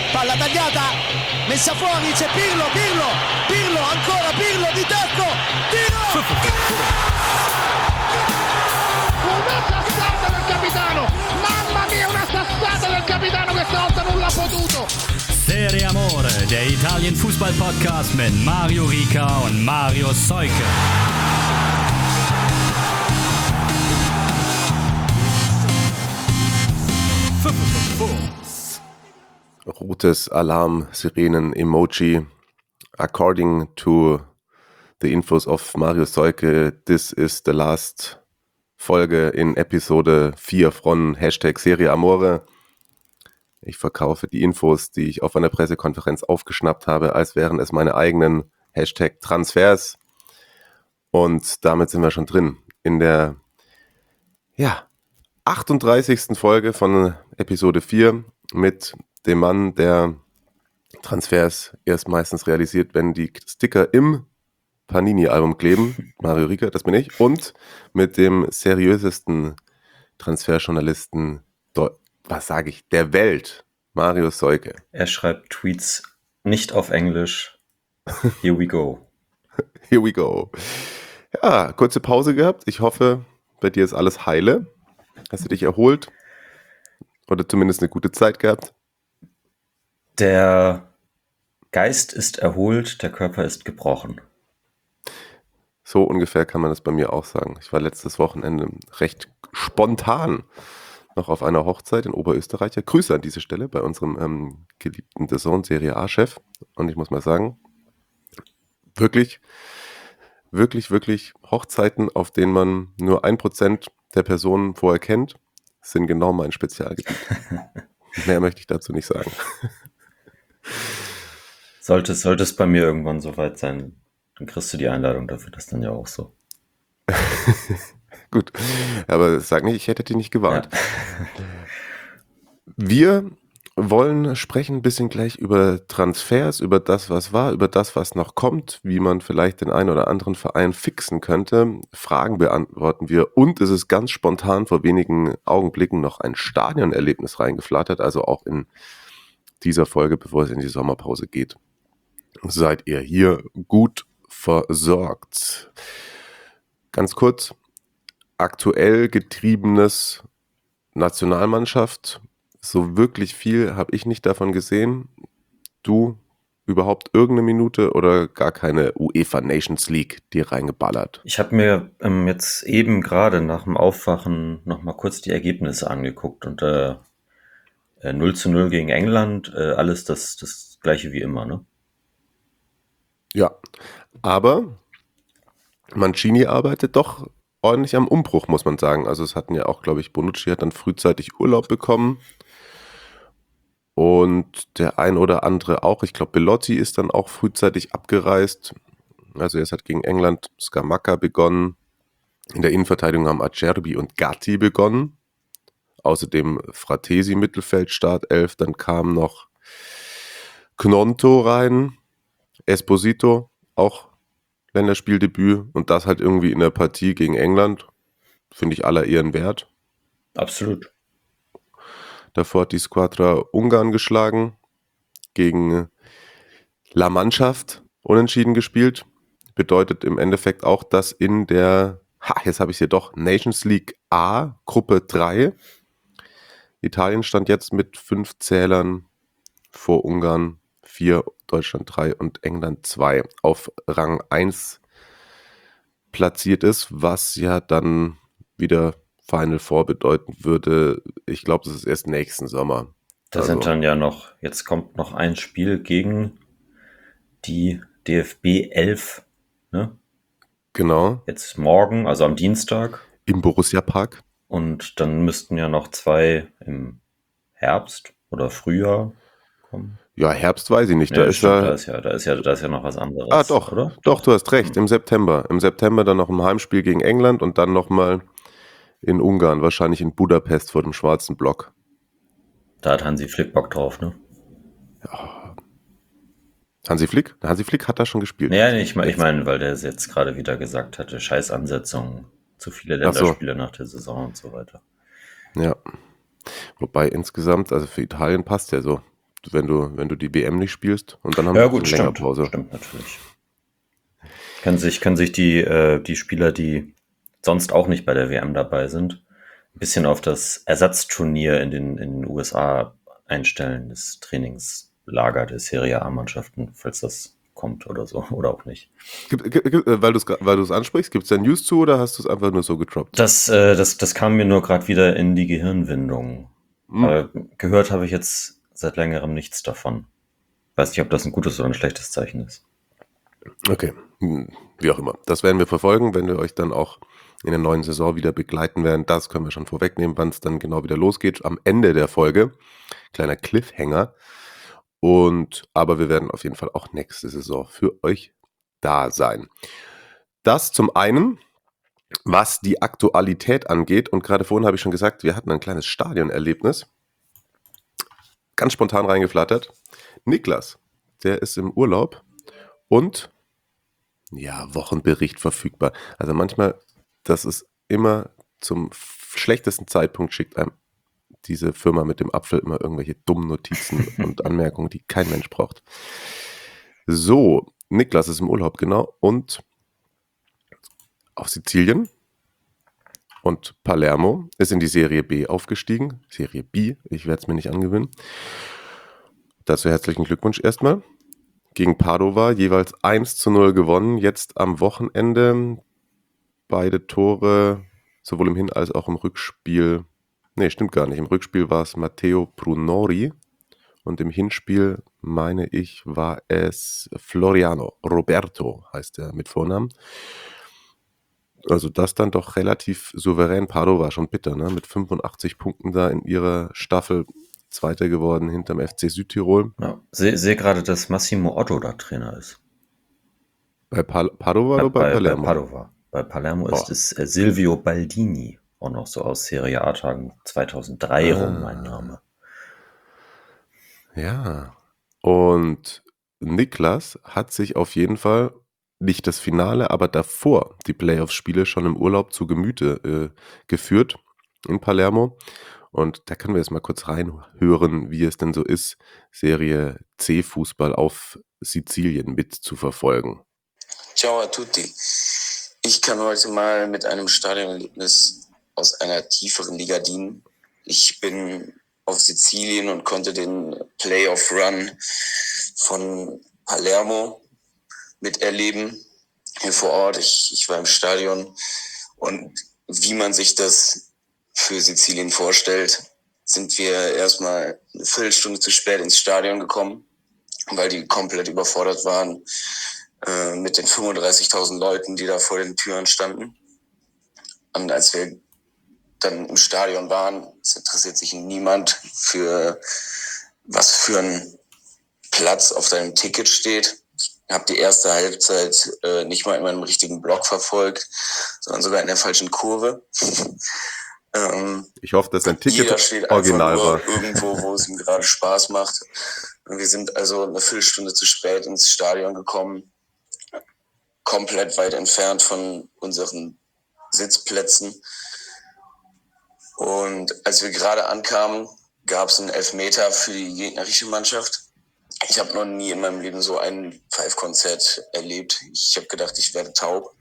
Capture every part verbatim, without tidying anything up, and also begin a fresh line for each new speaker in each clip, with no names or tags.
palla tagliata, messa fuori, c'è Pirlo, Pirlo, Pirlo, ancora Pirlo di tacco, tiro!
Una sassata del capitano, mamma mia, una sassata del capitano, questa volta non l'ha potuto.
Serie Amore, der Italien-Fußball-Podcast mit Mario Rica und Mario Seuke.
Rotes Alarm, Sirenen, Emoji. According to the infos of Mario Seuke, this is the last Folge in Episode vier von Hashtag Serie Amore. Ich verkaufe die Infos, die ich auf einer Pressekonferenz aufgeschnappt habe, als wären es meine eigenen Hashtag Transfers. Und damit sind wir schon drin in der ja, achtunddreißigsten Folge von Episode vier mit dem Mann, der Transfers erst meistens realisiert, wenn die Sticker im Panini-Album kleben. Mario Rica, das bin ich. Und mit dem seriösesten Transferjournalisten, was sage ich, der Welt, Mario Seuke.
Er schreibt Tweets nicht auf Englisch. Here we go.
Here we go. Ja, kurze Pause gehabt. Ich hoffe, bei dir ist alles heile. Hast du dich erholt? Oder zumindest eine gute Zeit gehabt?
Der Geist ist erholt, der Körper ist gebrochen.
So ungefähr kann man das bei mir auch sagen. Ich war letztes Wochenende recht spontan noch auf einer Hochzeit in Oberösterreich. Grüße an diese Stelle bei unserem ähm, geliebten D A Z N Serie A-Chef. Und ich muss mal sagen, wirklich, wirklich, wirklich Hochzeiten, auf denen man nur ein Prozent der Personen vorher kennt, sind genau mein Spezialgebiet. Mehr möchte ich dazu nicht sagen.
Sollte, sollte es bei mir irgendwann soweit sein, dann kriegst du die Einladung dafür, das dann ja auch so.
Gut, aber sag nicht, ich hätte dich nicht gewarnt.
Ja.
Wir wollen sprechen ein bisschen gleich über Transfers, über das, was war, über das, was noch kommt, wie man vielleicht den einen oder anderen Verein fixen könnte. Fragen beantworten wir und es ist ganz spontan vor wenigen Augenblicken noch ein Stadionerlebnis reingeflattert, also auch in dieser Folge, bevor es in die Sommerpause geht. Seid ihr hier gut versorgt. Ganz kurz, aktuell getriebenes Nationalmannschaft. So wirklich viel habe ich nicht davon gesehen. Du überhaupt irgendeine Minute oder gar keine UEFA Nations League dir reingeballert?
Ich habe mir ähm, jetzt eben gerade nach dem Aufwachen nochmal kurz die Ergebnisse angeguckt und äh, null zu null gegen England, äh, alles das, das gleiche wie immer, ne?
Ja, aber Mancini arbeitet doch ordentlich am Umbruch, muss man sagen. Also es hatten ja auch, glaube ich, Bonucci hat dann frühzeitig Urlaub bekommen und der ein oder andere auch. Ich glaube, Belotti ist dann auch frühzeitig abgereist. Also es hat gegen England Scamacca begonnen. In der Innenverteidigung haben Acerbi und Gatti begonnen. Außerdem Fratesi Mittelfeld, Startelf. Dann kam noch Gnonto rein, Esposito, auch Länderspieldebüt und das halt irgendwie in der Partie gegen England. Finde ich aller Ehren wert.
Absolut.
Davor hat die Squadra Ungarn geschlagen, gegen La Mannschaft unentschieden gespielt. Bedeutet im Endeffekt auch, dass in der, ha, jetzt habe ich es hier doch, Nations League A, Gruppe drei, Italien stand jetzt mit fünf Zählern vor Ungarn vier, Deutschland drei und England zwei auf Rang eins platziert ist, was ja dann wieder Final Four bedeuten würde. Ich glaube, das ist erst nächsten Sommer.
Da
also,
sind dann ja noch, jetzt kommt noch ein Spiel gegen die D F B elf, ne?
Genau.
Jetzt morgen, also am Dienstag.
Im Borussia Park.
Und dann müssten ja noch zwei im Herbst oder Frühjahr kommen.
Ja, Herbst weiß ich nicht.
Ja,
Da
das
ist
stimmt,
ja,
da ist ja, da ist ja, da ist ja noch was anderes.
ah, doch,
oder?
doch, du hast recht. Im September. Im September dann noch ein Heimspiel gegen England und dann nochmal in Ungarn, wahrscheinlich in Budapest vor dem schwarzen Block.
Da hat Hansi Flick Bock drauf, ne?
Hansi Flick? Hansi Flick hat da schon gespielt.
Naja, nee, ich meine, ich mein, weil der jetzt gerade wieder gesagt hatte, scheiß Ansetzung, zu viele Länderspiele nach der Saison und so weiter.
Ja. Wobei insgesamt, also für Italien passt ja so. wenn du, wenn du die W M nicht spielst und dann haben
Ja
wir
gut,
eine längere
stimmt.
Pause.
Stimmt natürlich. Kann sich, kann sich die, äh, die Spieler, die sonst auch nicht bei der W M dabei sind, ein bisschen auf das Ersatzturnier in den, in den U S A einstellen, das Trainingslager der Serie A-Mannschaften, falls das kommt oder so, oder auch nicht.
Gibt, gibt, gibt, weil du es weil du es ansprichst, gibt es da News zu oder hast du es einfach nur so gedroppt?
Das, äh, das, das kam mir nur gerade wieder in die Gehirnwindung.
Hm.
Aber gehört habe ich jetzt seit längerem nichts davon. Weiß nicht, ob das ein gutes oder ein schlechtes Zeichen ist.
Okay, hm, wie auch immer. Das werden wir verfolgen, wenn wir euch dann auch in der neuen Saison wieder begleiten werden. Das können wir schon vorwegnehmen, wann es dann genau wieder losgeht. Am Ende der Folge. Kleiner Cliffhanger. Und, aber wir werden auf jeden Fall auch nächste Saison für euch da sein. Das zum einen, was die Aktualität angeht. Und gerade vorhin habe ich schon gesagt, wir hatten ein kleines Stadionerlebnis. Ganz spontan reingeflattert. Niklas, der ist im Urlaub und ja, Wochenbericht verfügbar. Also manchmal, das ist immer zum schlechtesten Zeitpunkt, schickt einem diese Firma mit dem Apfel immer irgendwelche dummen Notizen und Anmerkungen, die kein Mensch braucht. So, Niklas ist im Urlaub, genau, und auf Sizilien und Palermo ist in die Serie B aufgestiegen. Serie B, ich werde es mir nicht angewöhnen. Dazu herzlichen Glückwunsch erstmal. Gegen Padova jeweils eins zu null gewonnen. Jetzt am Wochenende beide Tore, sowohl im Hin- als auch im Rückspiel. Nee, stimmt gar nicht. Im Rückspiel war es Matteo Brunori und im Hinspiel, meine ich, war es Floriano Roberto, heißt er mit Vornamen. Also das dann doch relativ souverän. Padova schon bitter, ne? Mit fünfundachtzig Punkten da in ihrer Staffel Zweiter geworden hinterm F C Südtirol.
Ja, sehe seh gerade, dass Massimo Otto da Trainer ist.
Bei Pal- Padova oder bei,
bei,
Palermo?
Bei Padova. Bei Palermo ist
Oh.
es äh, Silvio Baldini, auch noch so aus Serie A-Tagen zweitausenddrei
Ah.
rum, mein Name.
Ja, und Niklas hat sich auf jeden Fall nicht das Finale, aber davor die Playoffs-Spiele schon im Urlaub zu Gemüte äh, geführt in Palermo. Und da können wir jetzt mal kurz reinhören, wie es denn so ist, Serie C-Fußball auf Sizilien mitzuverfolgen.
Ciao a tutti. Ich kann heute mal mit einem Stadionerlebnis aus einer tieferen Liga dienen. Ich bin auf Sizilien und konnte den Playoff-Run von Palermo miterleben, hier vor Ort. Ich, ich war im Stadion und wie man sich das für Sizilien vorstellt, sind wir erstmal eine Viertelstunde zu spät ins Stadion gekommen, weil die komplett überfordert waren äh, mit den fünfunddreißigtausend Leuten, die da vor den Türen standen. Und als wir dann im Stadion waren, es interessiert sich niemand für was für ein Platz auf deinem Ticket steht. Ich habe die erste Halbzeit äh, nicht mal in meinem richtigen Block verfolgt, sondern sogar in der falschen Kurve. ähm,
Ich hoffe, dass dein
jeder
Ticket
steht
original
einfach nur
war.
irgendwo, wo es ihm gerade Spaß macht. Und wir sind also eine Viertelstunde zu spät ins Stadion gekommen, komplett weit entfernt von unseren Sitzplätzen. Und als wir gerade ankamen, gab es einen Elfmeter für die gegnerische Mannschaft. Ich habe noch nie in meinem Leben so ein Pfeifkonzert erlebt. Ich habe gedacht, ich werde taub.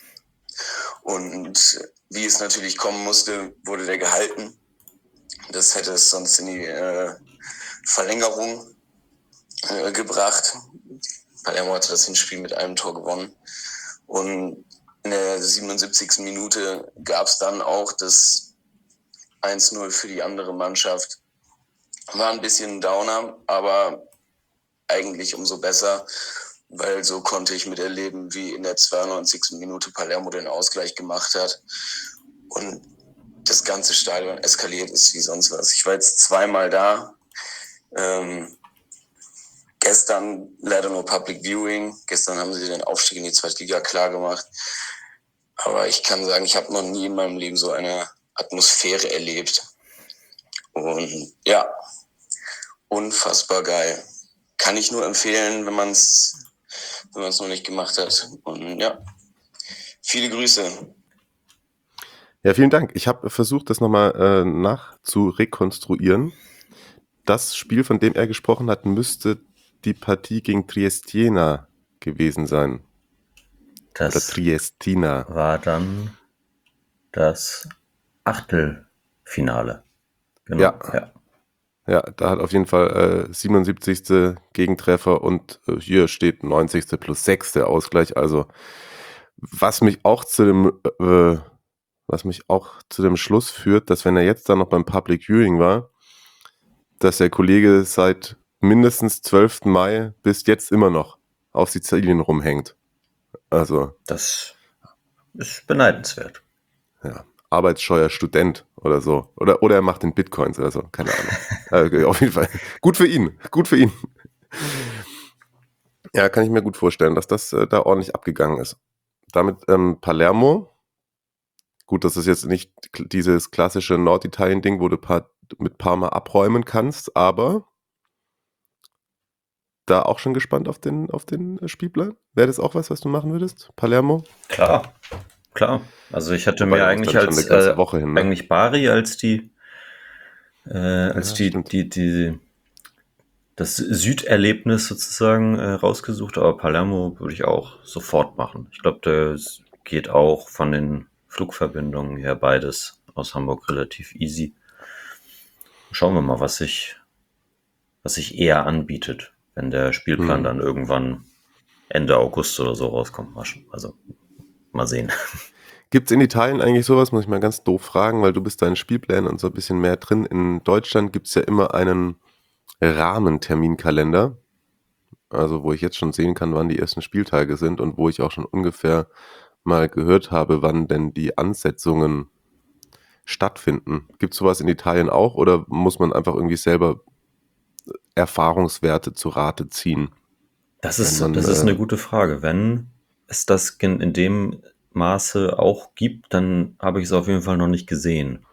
Und wie es natürlich kommen musste, wurde der gehalten. Das hätte es sonst in die äh, Verlängerung äh, gebracht. Palermo hatte das Hinspiel mit einem Tor gewonnen. Und in der siebenundsiebzigsten Minute gab es dann auch das eins null für die andere Mannschaft. War ein bisschen ein Downer, aber eigentlich umso besser, weil so konnte ich miterleben, wie in der zweiundneunzigsten Minute Palermo den Ausgleich gemacht hat und das ganze Stadion eskaliert ist wie sonst was. Ich war jetzt zweimal da. Ähm, gestern leider nur Public Viewing. Gestern haben sie den Aufstieg in die zweite Liga klar gemacht. Aber ich kann sagen, ich habe noch nie in meinem Leben so eine Atmosphäre erlebt. Und ja, unfassbar geil. Kann ich nur empfehlen, wenn man es wenn man es noch nicht gemacht hat. Und ja, viele Grüße.
Ja, vielen Dank. Ich habe versucht, das nochmal äh, nachzurekonstruieren. das Spiel, von dem er gesprochen hat, müsste die Partie gegen Triestina gewesen sein.
Das
Oder Triestina.
war dann das Achtelfinale. Genau.
Ja.
ja.
Ja, da hat auf jeden Fall äh, siebenundsiebzigste Gegentreffer und äh, hier steht neunzigste plus sechs der Ausgleich. Also was mich auch zu dem äh, was mich auch zu dem Schluss führt, dass wenn er jetzt dann noch beim Public Viewing war, dass der Kollege seit mindestens zwölften Mai bis jetzt immer noch auf Sizilien rumhängt. Also
Das ist beneidenswert.
ja, arbeitsscheuer Student oder so. Oder, oder er macht den Bitcoins oder so, keine Ahnung. Also, auf jeden Fall. Gut für ihn, gut für ihn. Ja, kann ich mir gut vorstellen, dass das äh, da ordentlich abgegangen ist. Damit ähm, Palermo. Gut, das ist jetzt nicht k- dieses klassische Norditalien-Ding, wo du pa- mit Parma abräumen kannst, aber da auch schon gespannt auf den, auf den äh, Spielplan. Wäre das auch was, was du machen würdest? Palermo?
Klar, klar. Also ich hatte
Wobei,
mir
du musst
eigentlich
dann schon
als
eine ganze
äh,
Woche hin, ne?
eigentlich Bari als die äh, als
Ja,
die,
stimmt.
die die das Süderlebnis sozusagen äh, rausgesucht, aber Palermo würde ich auch sofort machen. Ich glaube, das geht auch von den Flugverbindungen her beides aus Hamburg relativ easy. Schauen wir mal, was sich was sich eher anbietet, wenn der Spielplan
Mhm.
dann irgendwann Ende August oder so rauskommt. Mal sch- Also mal sehen.
Gibt es in Italien eigentlich sowas, muss ich mal ganz doof fragen, weil du bist da in Spielplänen und so ein bisschen mehr drin. In Deutschland gibt es ja immer einen Rahmenterminkalender, also wo ich jetzt schon sehen kann, wann die ersten Spieltage sind und wo ich auch schon ungefähr mal gehört habe, wann denn die Ansetzungen stattfinden. Gibt es sowas in Italien auch oder muss man einfach irgendwie selber Erfahrungswerte zu Rate ziehen?
Das ist,
Wenn man,
das ist
äh,
eine gute Frage. Wenn es das in, in dem Maße auch gibt, dann habe ich es auf jeden Fall noch nicht gesehen.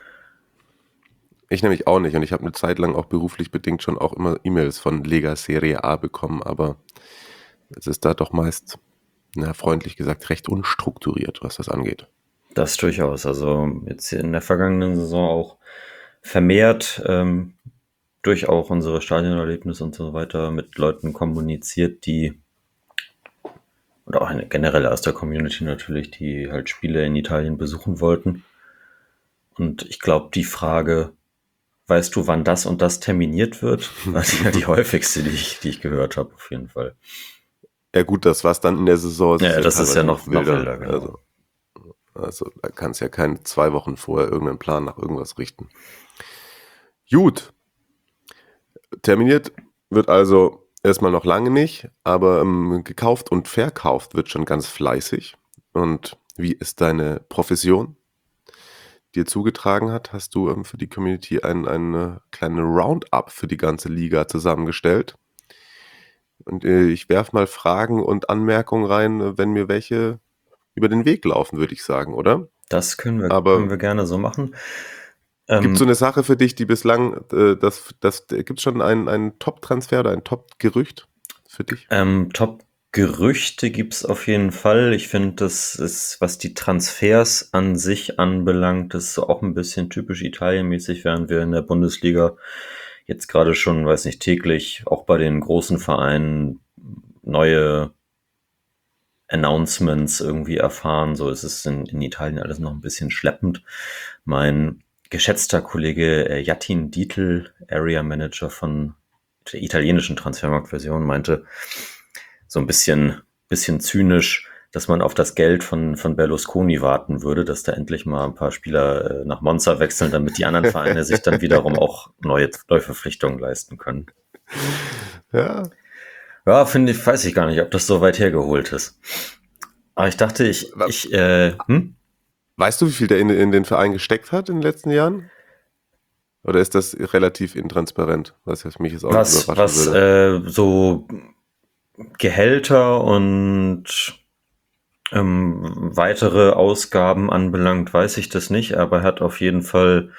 Ich nämlich auch nicht und ich habe eine Zeit lang auch beruflich bedingt schon auch immer E-Mails von Lega Serie A bekommen, aber es ist da doch meist, na, freundlich gesagt, recht unstrukturiert, was das angeht.
Das durchaus. Also jetzt hier in der vergangenen Saison auch vermehrt ähm, durch auch unsere Stadionerlebnisse und so weiter mit Leuten kommuniziert, die oder auch eine, generell aus der Community natürlich, die halt Spiele in Italien besuchen wollten. Und ich glaube, die Frage, weißt du, wann das und das terminiert wird, war die, die häufigste, die ich, die ich gehört habe, auf jeden Fall.
Ja gut, das was dann in der Saison
Ja, das ist ja
teilweise
noch- noch wilder, genau.
Also, also da kannst ja keine zwei Wochen vorher irgendeinen Plan nach irgendwas richten. Gut. Terminiert wird also erstmal noch lange nicht, aber ähm, gekauft und verkauft wird schon ganz fleißig. Und wie ist deine Profession dir zugetragen hat, hast du ähm, für die Community ein, eine kleine Roundup für die ganze Liga zusammengestellt. Und äh, ich werfe mal Fragen und Anmerkungen rein, äh, wenn mir welche über den Weg laufen, würde ich sagen, oder?
Das können wir,
Aber-
können wir gerne so machen.
Gibt
Ähm,
es so eine Sache für dich, die bislang, äh, das, das, gibt es schon einen, einen Top-Transfer oder ein Top-Gerücht für dich?
ähm, Top-Gerüchte gibt's auf jeden Fall. Ich finde, das ist, was die Transfers an sich anbelangt, das ist so auch ein bisschen typisch italienmäßig, während wir in der Bundesliga jetzt gerade schon, weiß nicht, täglich auch bei den großen Vereinen neue Announcements irgendwie erfahren. So ist es in, in Italien alles noch ein bisschen schleppend. Mein geschätzter Kollege äh, Jatin Dietl, Area Manager von der italienischen Transfermarktversion, meinte so ein bisschen, bisschen zynisch, dass man auf das Geld von, von Berlusconi warten würde, dass da endlich mal ein paar Spieler äh, nach Monza wechseln, damit die anderen Vereine sich dann wiederum auch neue Neuverpflichtungen leisten können.
Ja.
Ja, finde ich, weiß ich gar nicht, ob das so weit hergeholt ist. Aber ich dachte, ich, ich, äh, hm?
Weißt du, wie viel der in, in den Verein gesteckt hat in den letzten Jahren? Oder ist das relativ intransparent, was jetzt mich jetzt auch
was,
überraschen
was
würde?
äh, so Gehälter und ähm, weitere Ausgaben anbelangt, weiß ich das nicht, aber er hat auf jeden Fall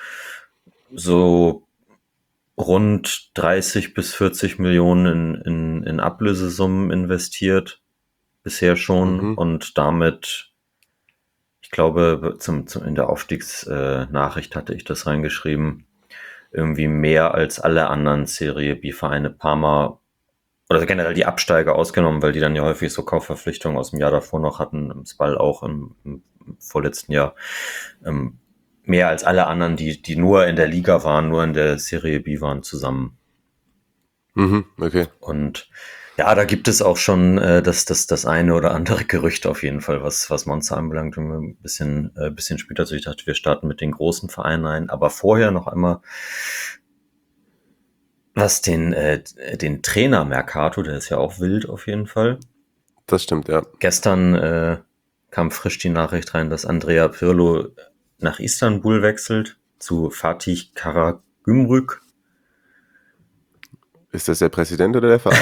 so rund dreißig bis vierzig Millionen in, in, in Ablösesummen investiert, bisher schon,
Mhm.
und damit, ich glaube, zum, zum, in der Aufstiegsnachricht hatte ich das reingeschrieben, irgendwie mehr als alle anderen Serie B-Vereine Parma oder generell die Absteiger ausgenommen, weil die dann ja häufig so Kaufverpflichtungen aus dem Jahr davor noch hatten, im Spal auch im, im vorletzten Jahr, ähm, mehr als alle anderen, die, die nur in der Liga waren, nur in der Serie B waren, zusammen.
Mhm, okay.
Und ja, da gibt es auch schon äh, das, das, das eine oder andere Gerücht auf jeden Fall, was, was Monza anbelangt. Und ein bisschen, äh, bisschen später, also ich dachte, wir starten mit den großen Vereinen ein, aber vorher noch einmal, was den, äh, den Trainer Mercato, der ist ja auch wild auf jeden Fall.
Das stimmt, ja.
Gestern äh, kam frisch die Nachricht rein, dass Andrea Pirlo nach Istanbul wechselt, zu Fatih Karagümrük.
Ist das der Präsident oder der Verein?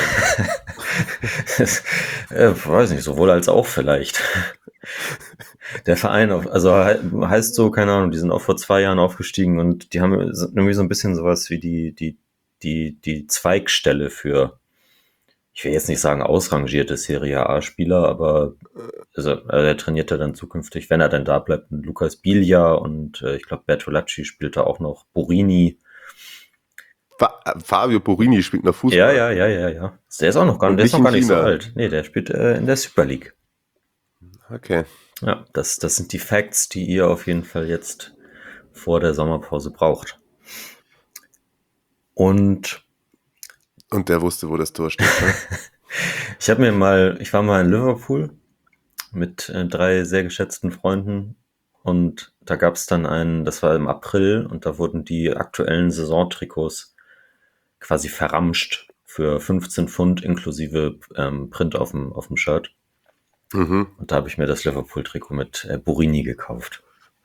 äh, weiß nicht, sowohl als auch vielleicht. Der Verein, auf, also he- heißt so, keine Ahnung, die sind auch vor zwei Jahren aufgestiegen und die haben irgendwie so ein bisschen sowas wie die, die, die, die Zweigstelle für, ich will jetzt nicht sagen ausrangierte Serie A-Spieler, aber also, also er trainiert ja dann zukünftig, wenn er denn da bleibt, mit Lukas Biglia und äh, ich glaube Bertolacci spielt da auch noch, Borini.
Fa- Fabio Borini spielt noch Fußball.
Ja, ja, ja, ja, ja. Der ist auch noch gar,
Und
der ist
nicht
noch
in
gar nicht so
China.
alt. Nee, der spielt äh, in der Super League.
Okay.
Ja, das, das sind die Facts, die ihr auf jeden Fall jetzt vor der Sommerpause braucht. Und
Und der wusste, wo das Tor steht. Ne?
ich habe mir mal, ich war mal in Liverpool mit äh, drei sehr geschätzten Freunden und da gab es dann einen, das war im April und da wurden die aktuellen Saisontrikots quasi verramscht für fünfzehn Pfund inklusive ähm, Print auf dem, auf dem Shirt.
Mhm.
Und da habe ich mir das Liverpool-Trikot mit äh, Borini gekauft.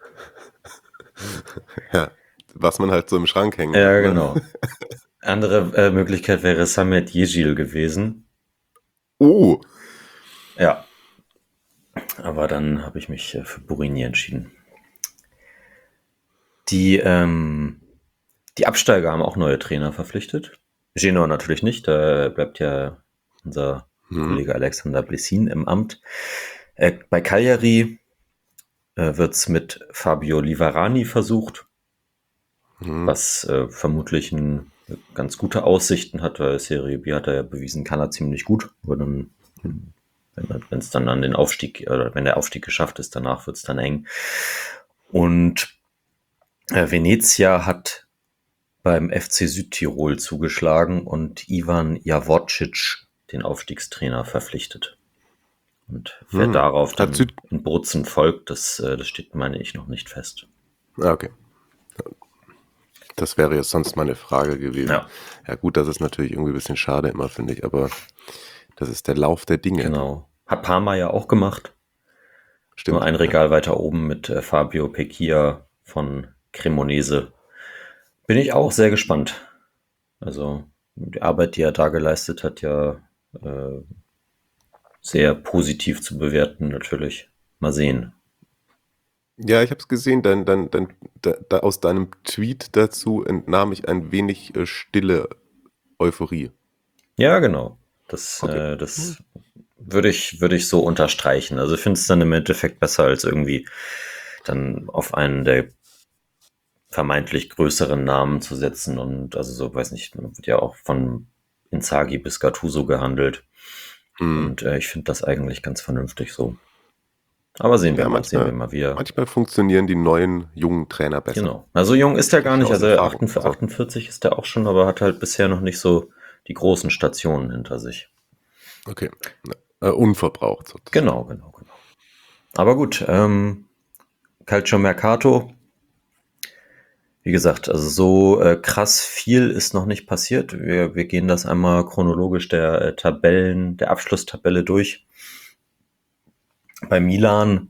Ja, was man halt so im Schrank hängt.
Ja,
ne?
genau. Andere äh, Möglichkeit wäre Samet Yejil gewesen.
Oh,
Ja. Aber dann habe ich mich äh, für Borini entschieden. Die, ähm, die Absteiger haben auch neue Trainer verpflichtet. Genoa natürlich nicht, da bleibt ja unser
Hm.
Kollege Alexander Blessin im Amt. Äh, bei Cagliari äh, wird es mit Fabio Livarani versucht,
Hm.
was äh, vermutlich ein, ganz gute Aussichten hat, weil Serie B hat er ja bewiesen, kann er ziemlich gut. Aber dann, wenn es dann an den Aufstieg, oder wenn der Aufstieg geschafft ist, danach wird es dann eng. Und äh, Venezia hat beim F C Südtirol zugeschlagen und Ivan Javorcic, den Aufstiegstrainer, verpflichtet. Und wer
Hm.
darauf
Hat
dann
Süd-
in Bozen folgt, das, äh, das steht, meine ich, noch nicht fest.
Ah, okay. Das wäre jetzt sonst meine Frage gewesen.
Ja.
Ja gut, das ist natürlich irgendwie ein bisschen schade immer, finde ich, aber das ist der Lauf der Dinge.
Genau. Hat Parma ja auch gemacht.
Stimmt.
Nur ein Regal weiter oben mit äh, Fabio Pecchia von Cremonese. Bin ich auch sehr gespannt. Also die Arbeit, die er da geleistet hat, ja äh, sehr positiv zu bewerten natürlich. Mal sehen.
Ja, ich habe es gesehen, dein, dein, dein, da, da aus deinem Tweet dazu entnahm ich ein wenig äh, stille Euphorie.
Ja, genau. Das,
Okay.
äh, das würde ich, würde ich so unterstreichen. Also ich finde es dann im Endeffekt besser, als irgendwie dann auf einen der vermeintlich größeren Namen zu setzen. Und also so, weiß nicht, man wird ja auch von Inzaghi bis Gattuso gehandelt.
Hm.
Und äh, ich finde das eigentlich ganz vernünftig so. Aber sehen wir
Ja,
mal, sehen
manchmal-
wir mal wieder.
Manchmal funktionieren die neuen jungen Trainer besser.
Genau. Also jung ist er gar nicht,
Aus
also
Erfahrung.
achtundvierzig, achtundvierzig ist er auch schon, aber hat halt bisher noch nicht so die großen Stationen hinter sich.
Okay. Äh, unverbraucht sozusagen.
Genau, genau, genau. Aber gut, ähm, Calcio Mercato. Wie gesagt, also so äh, krass viel ist noch nicht passiert. Wir, wir gehen das einmal chronologisch der äh, Tabellen, der Abschlusstabelle durch. Bei Milan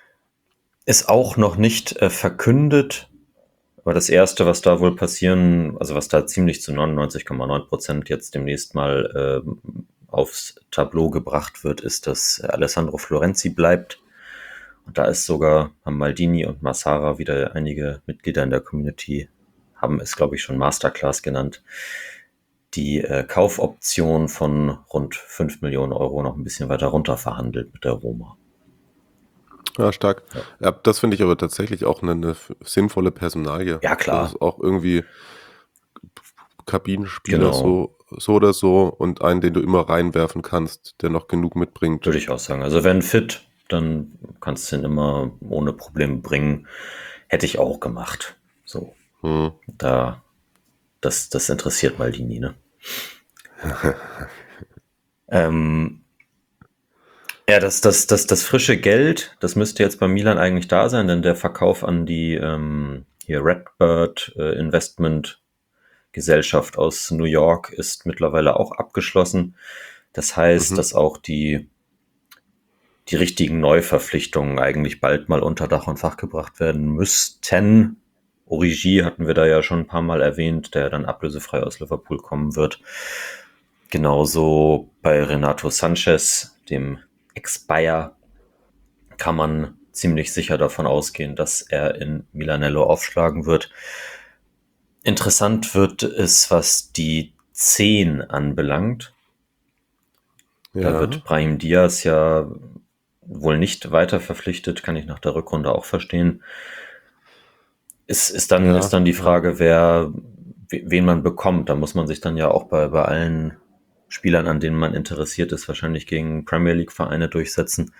ist auch noch nicht äh, verkündet, aber das erste, was da wohl passieren, also was da ziemlich zu neunundneunzig Komma neun Prozent jetzt demnächst mal äh, aufs Tableau gebracht wird, ist, dass Alessandro Florenzi bleibt. Und da ist sogar, haben Maldini und Massara wieder einige Mitglieder in der Community, haben es, glaube ich, schon Masterclass genannt, die äh, Kaufoption von rund fünf Millionen Euro noch ein bisschen weiter runter verhandelt mit der Roma.
Ja, stark. Ja, das finde ich aber tatsächlich auch eine, eine f- sinnvolle Personalie.
Ja, klar.
Das ist auch irgendwie, Kabinenspieler,
Genau.
so, so oder so, und einen, den du immer reinwerfen kannst, der noch genug mitbringt.
Würde ich auch sagen. Also wenn fit, dann kannst du ihn immer ohne Probleme bringen. Hätte ich auch gemacht. So,
Hm.
da, das, das interessiert Maldini, ne? ähm, ja, das, das, das, das frische Geld, das müsste jetzt bei Milan eigentlich da sein, denn der Verkauf an die ähm, hier Redbird äh, Investment Gesellschaft aus New York ist mittlerweile auch abgeschlossen. Das heißt,
Mhm.
dass auch die, die richtigen Neuverpflichtungen eigentlich bald mal unter Dach und Fach gebracht werden müssten. Origi hatten wir da ja schon ein paar Mal erwähnt, der dann ablösefrei aus Liverpool kommen wird. Genauso bei Renato Sanchez, dem Ex-Bayer, kann man ziemlich sicher davon ausgehen, dass er in Milanello aufschlagen wird. Interessant wird es, was die zehn anbelangt.
Ja.
Da wird Brahim Diaz ja wohl nicht weiter verpflichtet, kann ich nach der Rückrunde auch verstehen. Ist, ist, dann,
Ja.
ist dann die Frage, wer, wen man bekommt. Da muss man sich dann ja auch bei, bei allen Spielern, an denen man interessiert ist, wahrscheinlich gegen Premier League Vereine durchsetzen.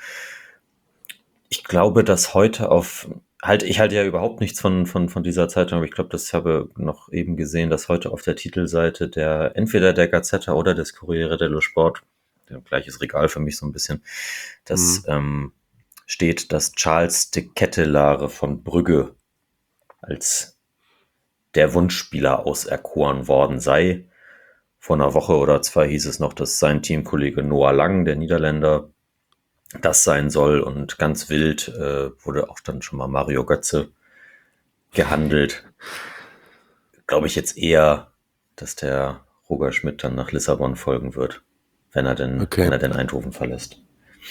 Ich glaube, dass heute auf, halt, ich halte ja überhaupt nichts von, von, von dieser Zeitung, aber ich glaube, das habe noch eben gesehen, dass heute auf der Titelseite der, entweder der Gazzetta oder des Corriere dello Sport, der gleiches Regal für mich so ein bisschen, das
Mhm.
ähm, steht, dass Charles de Kettelare von Brügge als der Wunschspieler auserkoren worden sei. Vor einer Woche oder zwei hieß es noch, dass sein Teamkollege Noah Lang, der Niederländer, das sein soll, und ganz wild äh, wurde auch dann schon mal Mario Götze gehandelt. Glaube ich jetzt eher, dass der Roger Schmidt dann nach Lissabon folgen wird, wenn er denn,
Okay.
wenn er denn Eindhoven verlässt.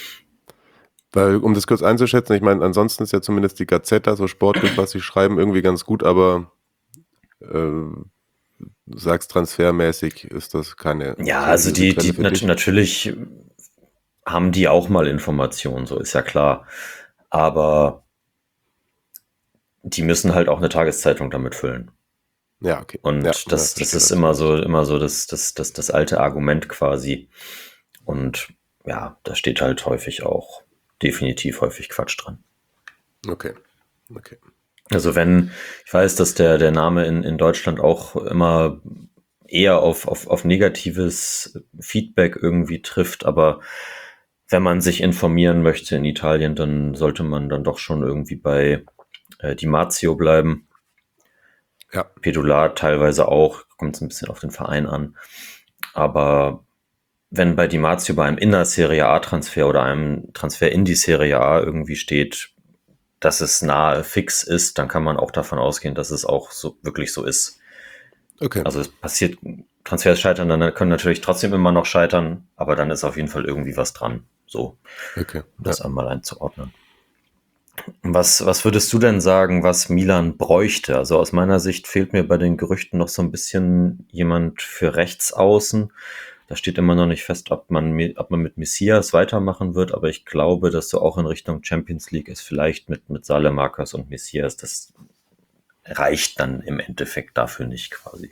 Weil, um das kurz einzuschätzen, ich meine, ansonsten ist ja zumindest die Gazzetta, so sportlich, was sie schreiben, irgendwie ganz gut, aber äh, du sagst, transfermäßig ist das keine
Ja, also die,
seriöse
die
Quelle für
nat
dich.
natürlich haben die auch mal Informationen, so ist ja klar. Aber die müssen halt auch eine Tageszeitung damit füllen.
Ja, okay.
Und
ja,
das,
ja,
das
verstehe
ist
das.
immer so, immer so das, das, das, das alte Argument quasi. Und ja, da steht halt häufig auch definitiv häufig Quatsch dran.
Okay. Okay.
Also wenn, ich weiß, dass der, der Name in, in Deutschland auch immer eher auf, auf, auf negatives Feedback irgendwie trifft, aber wenn man sich informieren möchte in Italien, dann sollte man dann doch schon irgendwie bei äh, Di Marzio bleiben.
Ja.
Pedular teilweise auch, kommt es ein bisschen auf den Verein an. Aber wenn bei Di Marzio bei einem Inner-Serie A-Transfer oder einem Transfer in die Serie A irgendwie steht, dass es nahe fix ist, dann kann man auch davon ausgehen, dass es auch so wirklich so ist.
Okay.
Also es passiert, Transfers scheitern, dann können natürlich trotzdem immer noch scheitern, aber dann ist auf jeden Fall irgendwie was dran. So,
okay.
um das
Ja.
einmal einzuordnen. Was, was würdest du denn sagen, was Milan bräuchte? Also aus meiner Sicht fehlt mir bei den Gerüchten noch so ein bisschen jemand für Rechtsaußen. Da steht immer noch nicht fest, ob man, mi- ob man mit Messias weitermachen wird, aber ich glaube, dass so auch in Richtung Champions League ist, vielleicht mit, mit Salemakas und Messias, das reicht dann im Endeffekt dafür nicht quasi.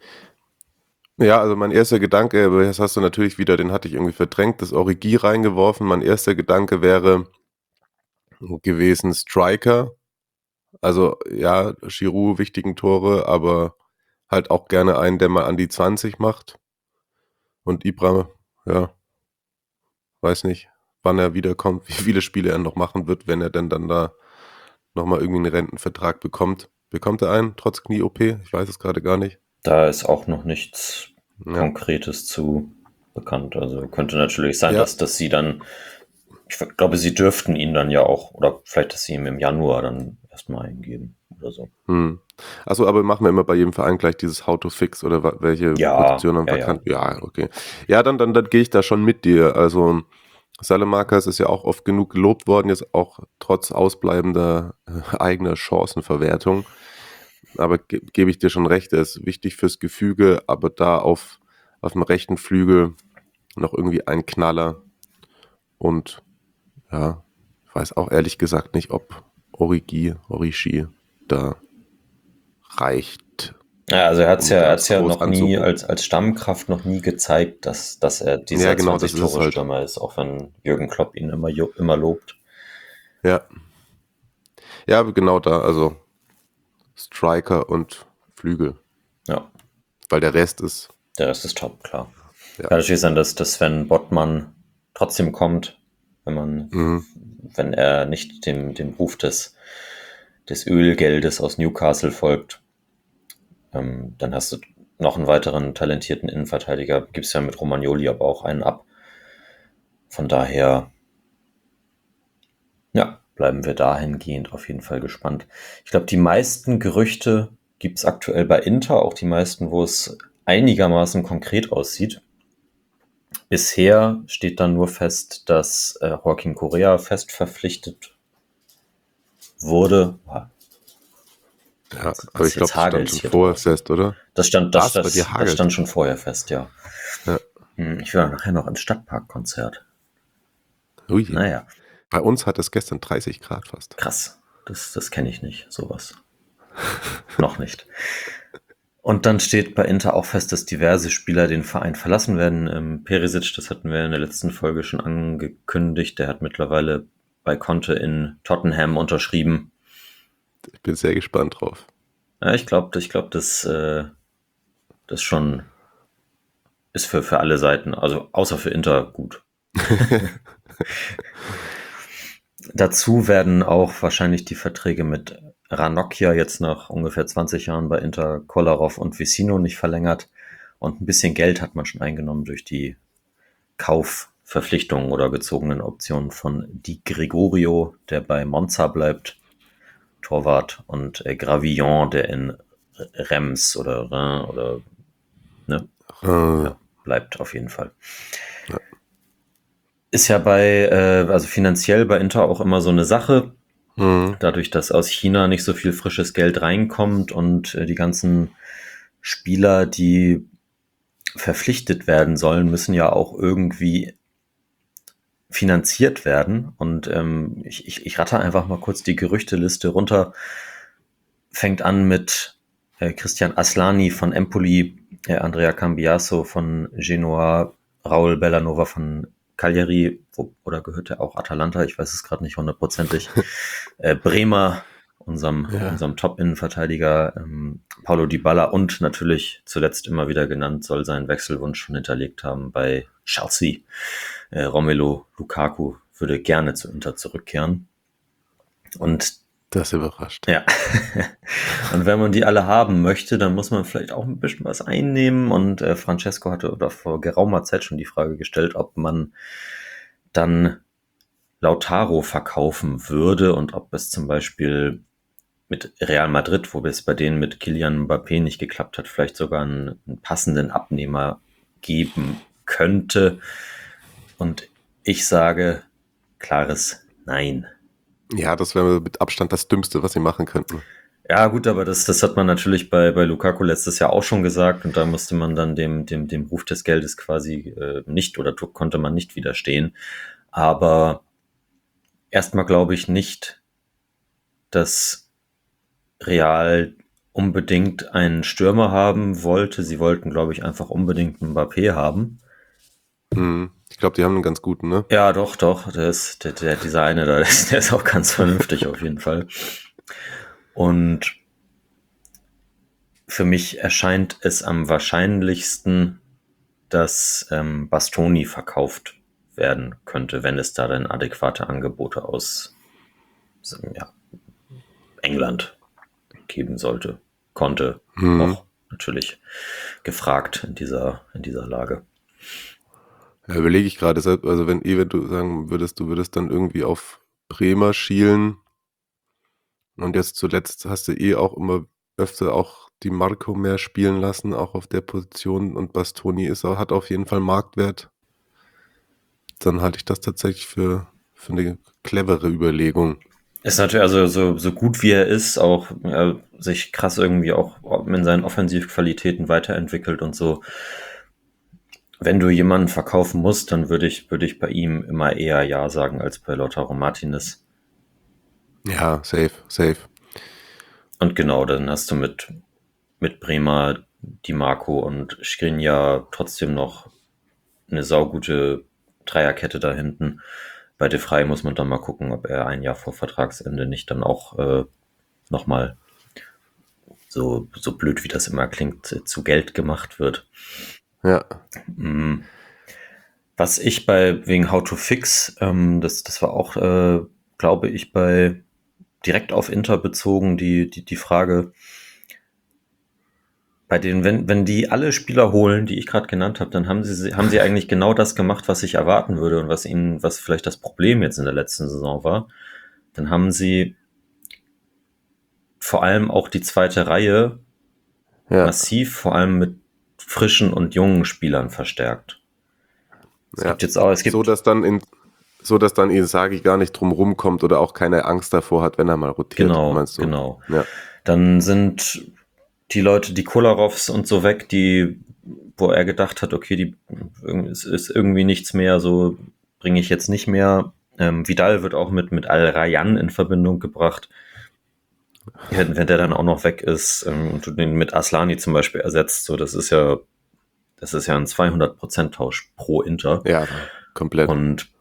Ja, also mein erster Gedanke, aber das hast du natürlich wieder, den hatte ich irgendwie verdrängt, das Origi reingeworfen. Mein erster Gedanke wäre gewesen Striker. Also ja, Giroud wichtigen Tore, aber halt auch gerne einen, der mal an die zwanzig macht. Und Ibra, ja, weiß nicht, wann er wiederkommt, wie viele Spiele er noch machen wird, wenn er denn dann da nochmal irgendwie einen Rentenvertrag bekommt. Bekommt er einen, trotz Knie-O P? Ich weiß es gerade gar nicht.
Da ist auch noch nichts
Ja.
Konkretes zu bekannt. Also könnte natürlich sein,
Ja.
dass, dass sie dann, ich glaube, sie dürften ihn dann ja auch, oder vielleicht, dass sie ihm im Januar dann erstmal eingeben oder so.
Hm. Achso, aber machen wir immer bei jedem Verein gleich dieses How to Fix oder wa- welche
Ja,
Positionen
ja,
vakant. Ja, okay. Ja, dann, dann, dann gehe ich da schon mit dir. Also Salemakas ist ja auch oft genug gelobt worden, jetzt auch trotz ausbleibender äh, eigener Chancenverwertung. Aber ge gebe ich dir schon recht, er ist wichtig fürs Gefüge, aber da auf, auf dem rechten Flügel noch irgendwie ein Knaller. Und ja, ich weiß auch ehrlich gesagt nicht, ob Origi, Origi da reicht.
Ja, also er hat es
um
ja, er
ganz
hat's ja
groß
noch nie
anzurufen.
als, als Stammkraft noch nie gezeigt, dass, dass er dieser
Ja, genau, das ist es halt.
zwanzig-Tore-Stürmer ist, auch wenn Jürgen Klopp ihn immer, jo- immer lobt.
Ja. Ja, genau da, also Striker und Flügel.
Ja,
Weil der Rest ist,
der Rest ist top, klar.
Ja.
Kann natürlich sein, dass, dass Sven Bottmann trotzdem kommt, wenn man,
mhm.
wenn er nicht dem, dem Ruf des, des Ölgeldes aus Newcastle folgt. Ähm, dann hast du noch einen weiteren talentierten Innenverteidiger. Gibt es ja mit Romagnoli aber auch einen ab. Von daher, ja, bleiben wir dahingehend auf jeden Fall gespannt. Ich glaube, die meisten Gerüchte gibt es aktuell bei Inter, auch die meisten, wo es einigermaßen konkret aussieht. Bisher steht dann nur fest, dass äh, Joaquin Correa fest verpflichtet wurde.
Ja,
Das
aber ich
jetzt
glaube, das
hagelt's
stand schon
hier
vorher
draußen.
fest, oder?
Das stand, das,
Was, bei
das,
dir
das
hagelt?
stand schon vorher fest, ja.
Ja.
Hm, Ich will nachher noch ins Stadtparkkonzert.
Ui.
Naja,
Bei uns hat es gestern dreißig Grad fast.
krass. Das, das kenne ich nicht, sowas. Noch nicht. Und dann steht bei Inter auch fest, dass diverse Spieler den Verein verlassen werden. Ähm, Perisic, das hatten wir in der letzten Folge schon angekündigt, der hat mittlerweile bei Conte in Tottenham unterschrieben.
Ich bin sehr gespannt drauf.
Ja, ich glaube, ich glaub, das, äh, das schon ist für, für alle Seiten, also außer für Inter, gut. Dazu werden auch wahrscheinlich die Verträge mit Ranocchia jetzt nach ungefähr zwanzig Jahren bei Inter, Kolarov und Vecino nicht verlängert. Und ein bisschen Geld hat man schon eingenommen durch die Kaufverpflichtungen oder gezogenen Optionen von Di Gregorio, der bei Monza bleibt, Torwart, und äh, Gravillon, der in Reims oder Reims oder ne,
Äh,
ja, bleibt auf jeden Fall.
Ja.
Ist ja bei, äh, also finanziell bei Inter auch immer so eine Sache.
mhm.
Dadurch, dass aus China nicht so viel frisches Geld reinkommt und äh, die ganzen Spieler, die verpflichtet werden sollen, müssen ja auch irgendwie finanziert werden. Und ähm, ich, ich, ich ratter einfach mal kurz die Gerüchteliste runter. Fängt an mit äh, Christian Aslani von Empoli, äh, Andrea Cambiaso von Genoa, Raul Bellanova von Cagliari, wo, oder gehört er auch Atalanta? Ich weiß es gerade nicht hundertprozentig. äh, Bremer, unserem,
Ja.
unserem Top-Innenverteidiger, ähm, Paulo Dybala, und natürlich zuletzt immer wieder genannt, soll seinen Wechselwunsch schon hinterlegt haben bei Chelsea. Äh, Romelu Lukaku würde gerne zu Inter zurückkehren. Und
Das überrascht.
ja, und wenn man die alle haben möchte, dann muss man vielleicht auch ein bisschen was einnehmen. Und äh, Francesco hatte oder vor geraumer Zeit schon die Frage gestellt, ob man dann Lautaro verkaufen würde und ob es zum Beispiel mit Real Madrid, wo es bei denen mit Kylian Mbappé nicht geklappt hat, vielleicht sogar einen, einen passenden Abnehmer geben könnte. Und ich sage klares Nein.
Ja, das wäre mit Abstand das Dümmste, was sie machen könnten.
Ja, gut, aber das, das hat man natürlich bei, bei Lukaku letztes Jahr auch schon gesagt, und da musste man dann dem, dem, dem Ruf des Geldes quasi äh, nicht oder konnte man nicht widerstehen. Aber erstmal glaube ich nicht, dass Real unbedingt einen Stürmer haben wollte. Sie wollten, glaube ich, einfach unbedingt einen Mbappé haben.
Mhm. Ich glaube, die haben einen ganz guten, ne?
Ja, doch, doch. Der ist, der, der, dieser eine da, der ist, der ist auch ganz vernünftig auf jeden Fall. Und für mich erscheint es am wahrscheinlichsten, dass ähm, Bastoni verkauft werden könnte, wenn es da dann adäquate Angebote aus ja, England geben sollte. Konnte
Mhm.
auch natürlich gefragt in dieser, in dieser Lage.
Ja, überlege ich gerade, deshalb, also wenn eh, wenn du sagen würdest, du würdest dann irgendwie auf Bremer schielen, und jetzt zuletzt hast du eh auch immer öfter auch die Marco mehr spielen lassen, auch auf der Position, und Bastoni ist auch, hat auf jeden Fall Marktwert, dann halte ich das tatsächlich für, für eine clevere Überlegung.
Ist natürlich, also so, so gut wie er ist, auch ja, sich krass irgendwie auch in seinen Offensivqualitäten weiterentwickelt und so. Wenn du jemanden verkaufen musst, dann würde ich, würde ich bei ihm immer eher Ja sagen als bei Lautaro Martinez.
Ja, safe, safe.
Und genau, dann hast du mit mit Bremer, Di Marco und Skriniar trotzdem noch eine saugute Dreierkette da hinten. Bei De Vrij muss man dann mal gucken, ob er ein Jahr vor Vertragsende nicht dann auch äh, nochmal, so, so blöd wie das immer klingt, zu Geld gemacht wird.
Ja.
Was ich bei, wegen How to Fix, ähm, das, das war auch, äh, glaube ich, bei direkt auf Inter bezogen, die, die, die Frage, bei denen, wenn, wenn die alle Spieler holen, die ich gerade genannt habe, dann haben sie, haben sie eigentlich genau das gemacht, was ich erwarten würde und was ihnen, was vielleicht das Problem jetzt in der letzten Saison war. Dann haben sie vor allem auch die zweite Reihe
Ja.
massiv, vor allem mit frischen und jungen Spielern verstärkt. Es
Ja.
gibt jetzt auch, es gibt
So, dass dann in, so dass dann Inzaghi gar nicht drum rumkommt oder auch keine Angst davor hat, wenn er mal rotiert.
Genau,
meinst du?
genau.
Ja.
Dann sind die Leute, die Kolarovs und so weg, die, wo er gedacht hat, okay, die, es ist irgendwie nichts mehr, so bringe ich jetzt nicht mehr. Ähm, Vidal wird auch mit, mit Al-Rayyan in Verbindung gebracht. Wenn, wenn der dann auch noch weg ist ähm, und du den mit Aslani zum Beispiel ersetzt, so, das ist ja, das ist ja ein zweihundert Prozent Tausch pro Inter.
Ja, komplett.
Und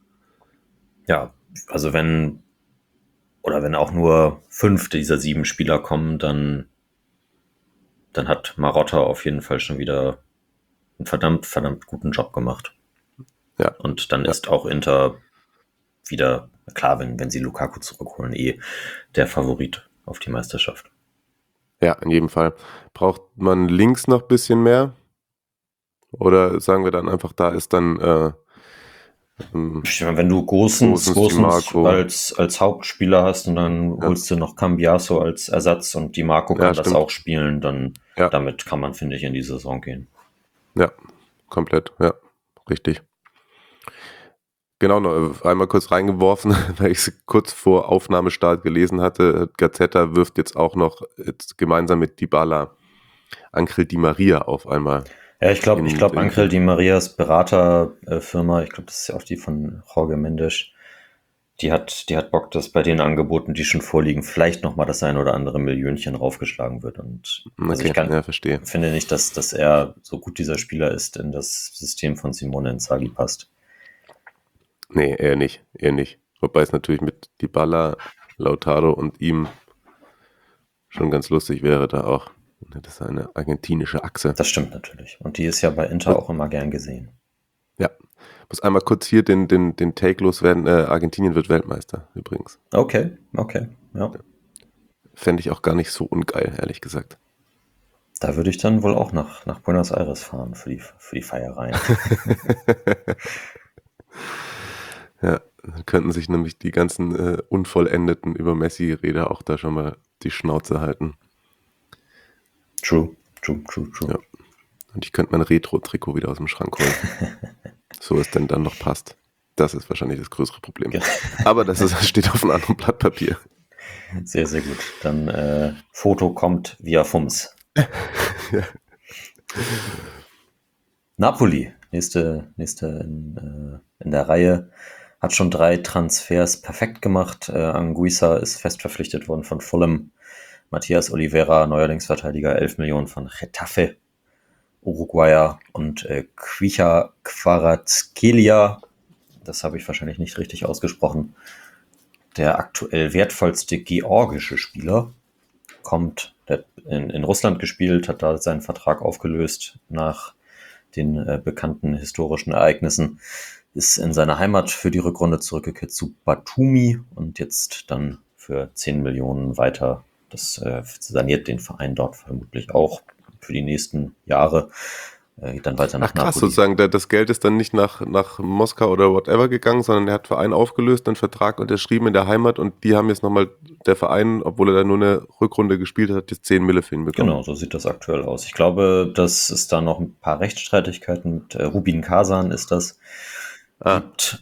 ja, also wenn, oder wenn auch nur fünf dieser sieben Spieler kommen, dann, dann hat Marotta auf jeden Fall schon wieder einen verdammt, verdammt guten Job gemacht.
Ja.
Und dann
Ja.
ist auch Inter wieder, klar, wenn, wenn sie Lukaku zurückholen, eh der Favorit auf die Meisterschaft.
Ja, in jedem Fall. Braucht man links noch ein bisschen mehr? Oder sagen wir dann einfach, da ist dann äh, ähm,
Ich meine, wenn du Gosens,
Gosens,
Gosens
Di Marco.
als, als Hauptspieler hast und dann
Ja.
holst du noch Cambiaso als Ersatz und Di Marco kann
Ja,
das
stimmt.
auch spielen, dann
Ja.
damit kann man, finde ich, in die Saison gehen.
Ja, komplett, ja, richtig. Genau, noch einmal kurz reingeworfen, weil ich es kurz vor Aufnahmestart gelesen hatte. Gazzetta wirft jetzt auch noch jetzt gemeinsam mit Dybala Angel Di Maria auf einmal.
Ja, ich glaube,
In-
ich glaube,
in-
Angel Di Marias Beraterfirma, ich glaube, das ist ja auch die von Jorge Mendes, die hat, die hat Bock, dass bei den Angeboten, die schon vorliegen, vielleicht nochmal das ein oder andere Millionchen raufgeschlagen wird. Und also
Okay,
ich kann,
ja, verstehe.
finde nicht, dass, dass er, so gut dieser Spieler ist, in das System von Simone Inzaghi passt.
Nee, eher nicht, eher nicht. Wobei es natürlich mit Dybala, Lautaro und ihm schon ganz lustig wäre da auch. Das ist eine argentinische Achse.
Das stimmt natürlich. Und die ist ja bei Inter auch immer gern gesehen.
Ja, muss einmal kurz hier den, den, den Take loswerden. Äh, Argentinien wird Weltmeister übrigens.
Okay, okay, ja.
Fände ich auch gar nicht so ungeil, ehrlich gesagt.
Da würde ich dann wohl auch nach, nach Buenos Aires fahren für die, für die Feiereien.
Ja, dann könnten sich nämlich die ganzen äh, unvollendeten über Messi-Rede auch da schon mal die Schnauze halten.
True, true, true, true.
Ja. Und ich könnte mein Retro-Trikot wieder aus dem Schrank holen. So es denn dann noch passt. Das ist wahrscheinlich das größere Problem.
Genau.
Aber das ist, steht auf einem anderen Blatt Papier.
Sehr, sehr gut. Dann äh, Foto kommt via Fums. Napoli, nächste, nächste in, äh, in der Reihe, hat schon drei Transfers perfekt gemacht. Äh, Anguissa ist fest verpflichtet worden von Fulham. Matthias Oliveira, neuer Linksverteidiger, elf Millionen von Getafe, Uruguayer, und äh, Kwicha Kvaratskhelia, das habe ich wahrscheinlich nicht richtig ausgesprochen, der aktuell wertvollste georgische Spieler, kommt, der in, in Russland gespielt, hat da seinen Vertrag aufgelöst nach den äh, bekannten historischen Ereignissen, ist in seine Heimat für die Rückrunde zurückgekehrt zu Batumi und jetzt dann für zehn Millionen weiter. Das äh, saniert den Verein dort vermutlich auch für die nächsten Jahre. Äh, geht dann weiter nach
Ach krass,
Napoli.
sozusagen, da- das Geld ist dann nicht nach, nach Moskau oder whatever gegangen, sondern er hat Verein aufgelöst, einen Vertrag unterschrieben in der Heimat und die haben jetzt nochmal, der Verein, obwohl er da nur eine Rückrunde gespielt hat, hat jetzt zehn Mille für ihn bekommen.
Genau, so sieht das aktuell aus. Ich glaube, dass es da noch ein paar Rechtsstreitigkeiten mit äh, Rubin Kazan ist das.
Ah.
Gibt.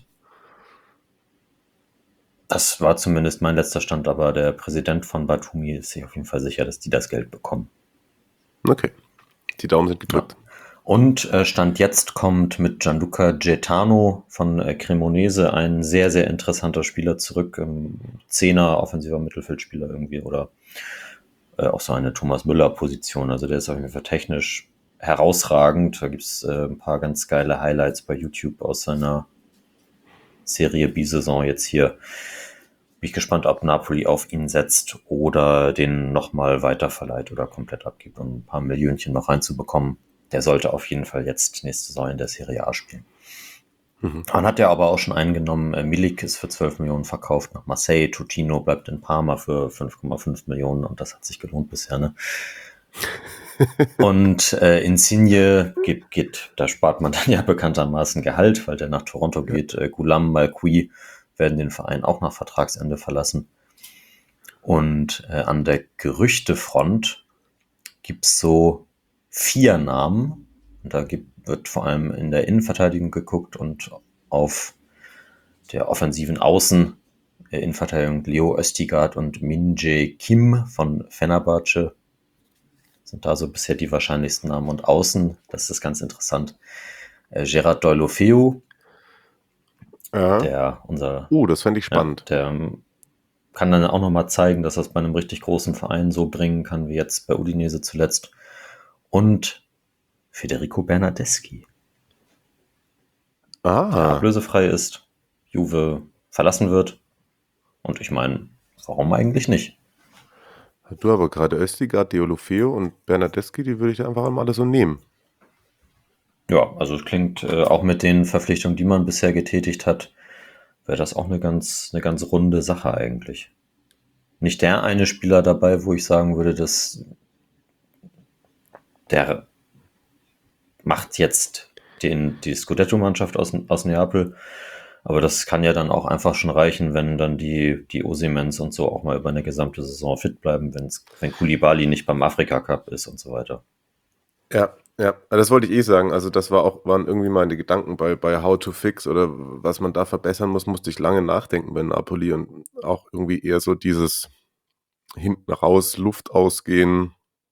Das war zumindest mein letzter Stand, aber der Präsident von Batumi ist sich auf jeden Fall sicher, dass die das Geld bekommen.
Okay, die Daumen sind gedrückt.
Und äh, Stand jetzt kommt mit Gianluca Gaetano von äh, Cremonese ein sehr, sehr interessanter Spieler zurück. Ähm, Zehner, offensiver Mittelfeldspieler irgendwie oder äh, auch so eine Thomas Müller-Position. Also der ist auf jeden Fall technisch herausragend. Da gibt es äh, ein paar ganz geile Highlights bei YouTube aus seiner Serie B-Saison jetzt hier. Bin ich gespannt, ob Napoli auf ihn setzt oder den nochmal weiterverleiht oder komplett abgibt, um ein paar Millionchen noch reinzubekommen. Der sollte auf jeden Fall jetzt nächste Saison in der Serie A spielen. Mhm. Man hat ja aber auch schon eingenommen, Milik ist für zwölf Millionen verkauft nach Marseille, Tutino bleibt in Parma für fünf Komma fünf Millionen und das hat sich gelohnt bisher, ne? Und äh, Insigne geht, geht, da spart man dann ja bekanntermaßen Gehalt, weil der nach Toronto geht. Äh, Goulam, Malqui werden den Verein auch nach Vertragsende verlassen. Und äh, an der Gerüchtefront gibt es so vier Namen. Und da gibt, wird vor allem in der Innenverteidigung geguckt und auf der offensiven Außen äh, Innenverteidigung Leo Östigard und Min-Jae Kim von Fenerbahce sind da so bisher die wahrscheinlichsten Namen. Und außen, das ist ganz interessant, äh, Gerard Deulofeu,
ja.
der unser...
Uh, das fände ich spannend.
Ja, der kann dann auch nochmal zeigen, dass das bei einem richtig großen Verein so bringen kann, wie jetzt bei Udinese zuletzt. Und Federico Bernardeschi,
ah.
der ablösefrei ist, Juve verlassen wird. Und ich meine, warum eigentlich nicht?
Du aber gerade Östigard, Deulofeu und Bernardeschi, die würde ich einfach mal alle so nehmen.
Ja, also es klingt äh, auch mit den Verpflichtungen, die man bisher getätigt hat, wäre das auch eine ganz, eine ganz runde Sache eigentlich. Nicht der eine Spieler dabei, wo ich sagen würde, dass der macht jetzt den, die Scudetto-Mannschaft aus, aus Neapel, aber das kann ja dann auch einfach schon reichen, wenn dann die, die Osimhens und so auch mal über eine gesamte Saison fit bleiben, wenn's, wenn Koulibaly nicht beim Afrika-Cup ist und so weiter.
Ja, ja, das wollte ich eh sagen. Also das war auch, waren irgendwie meine Gedanken bei, bei How to Fix oder was man da verbessern muss, musste ich lange nachdenken bei Napoli und auch irgendwie eher so dieses hinten raus, Luft ausgehen,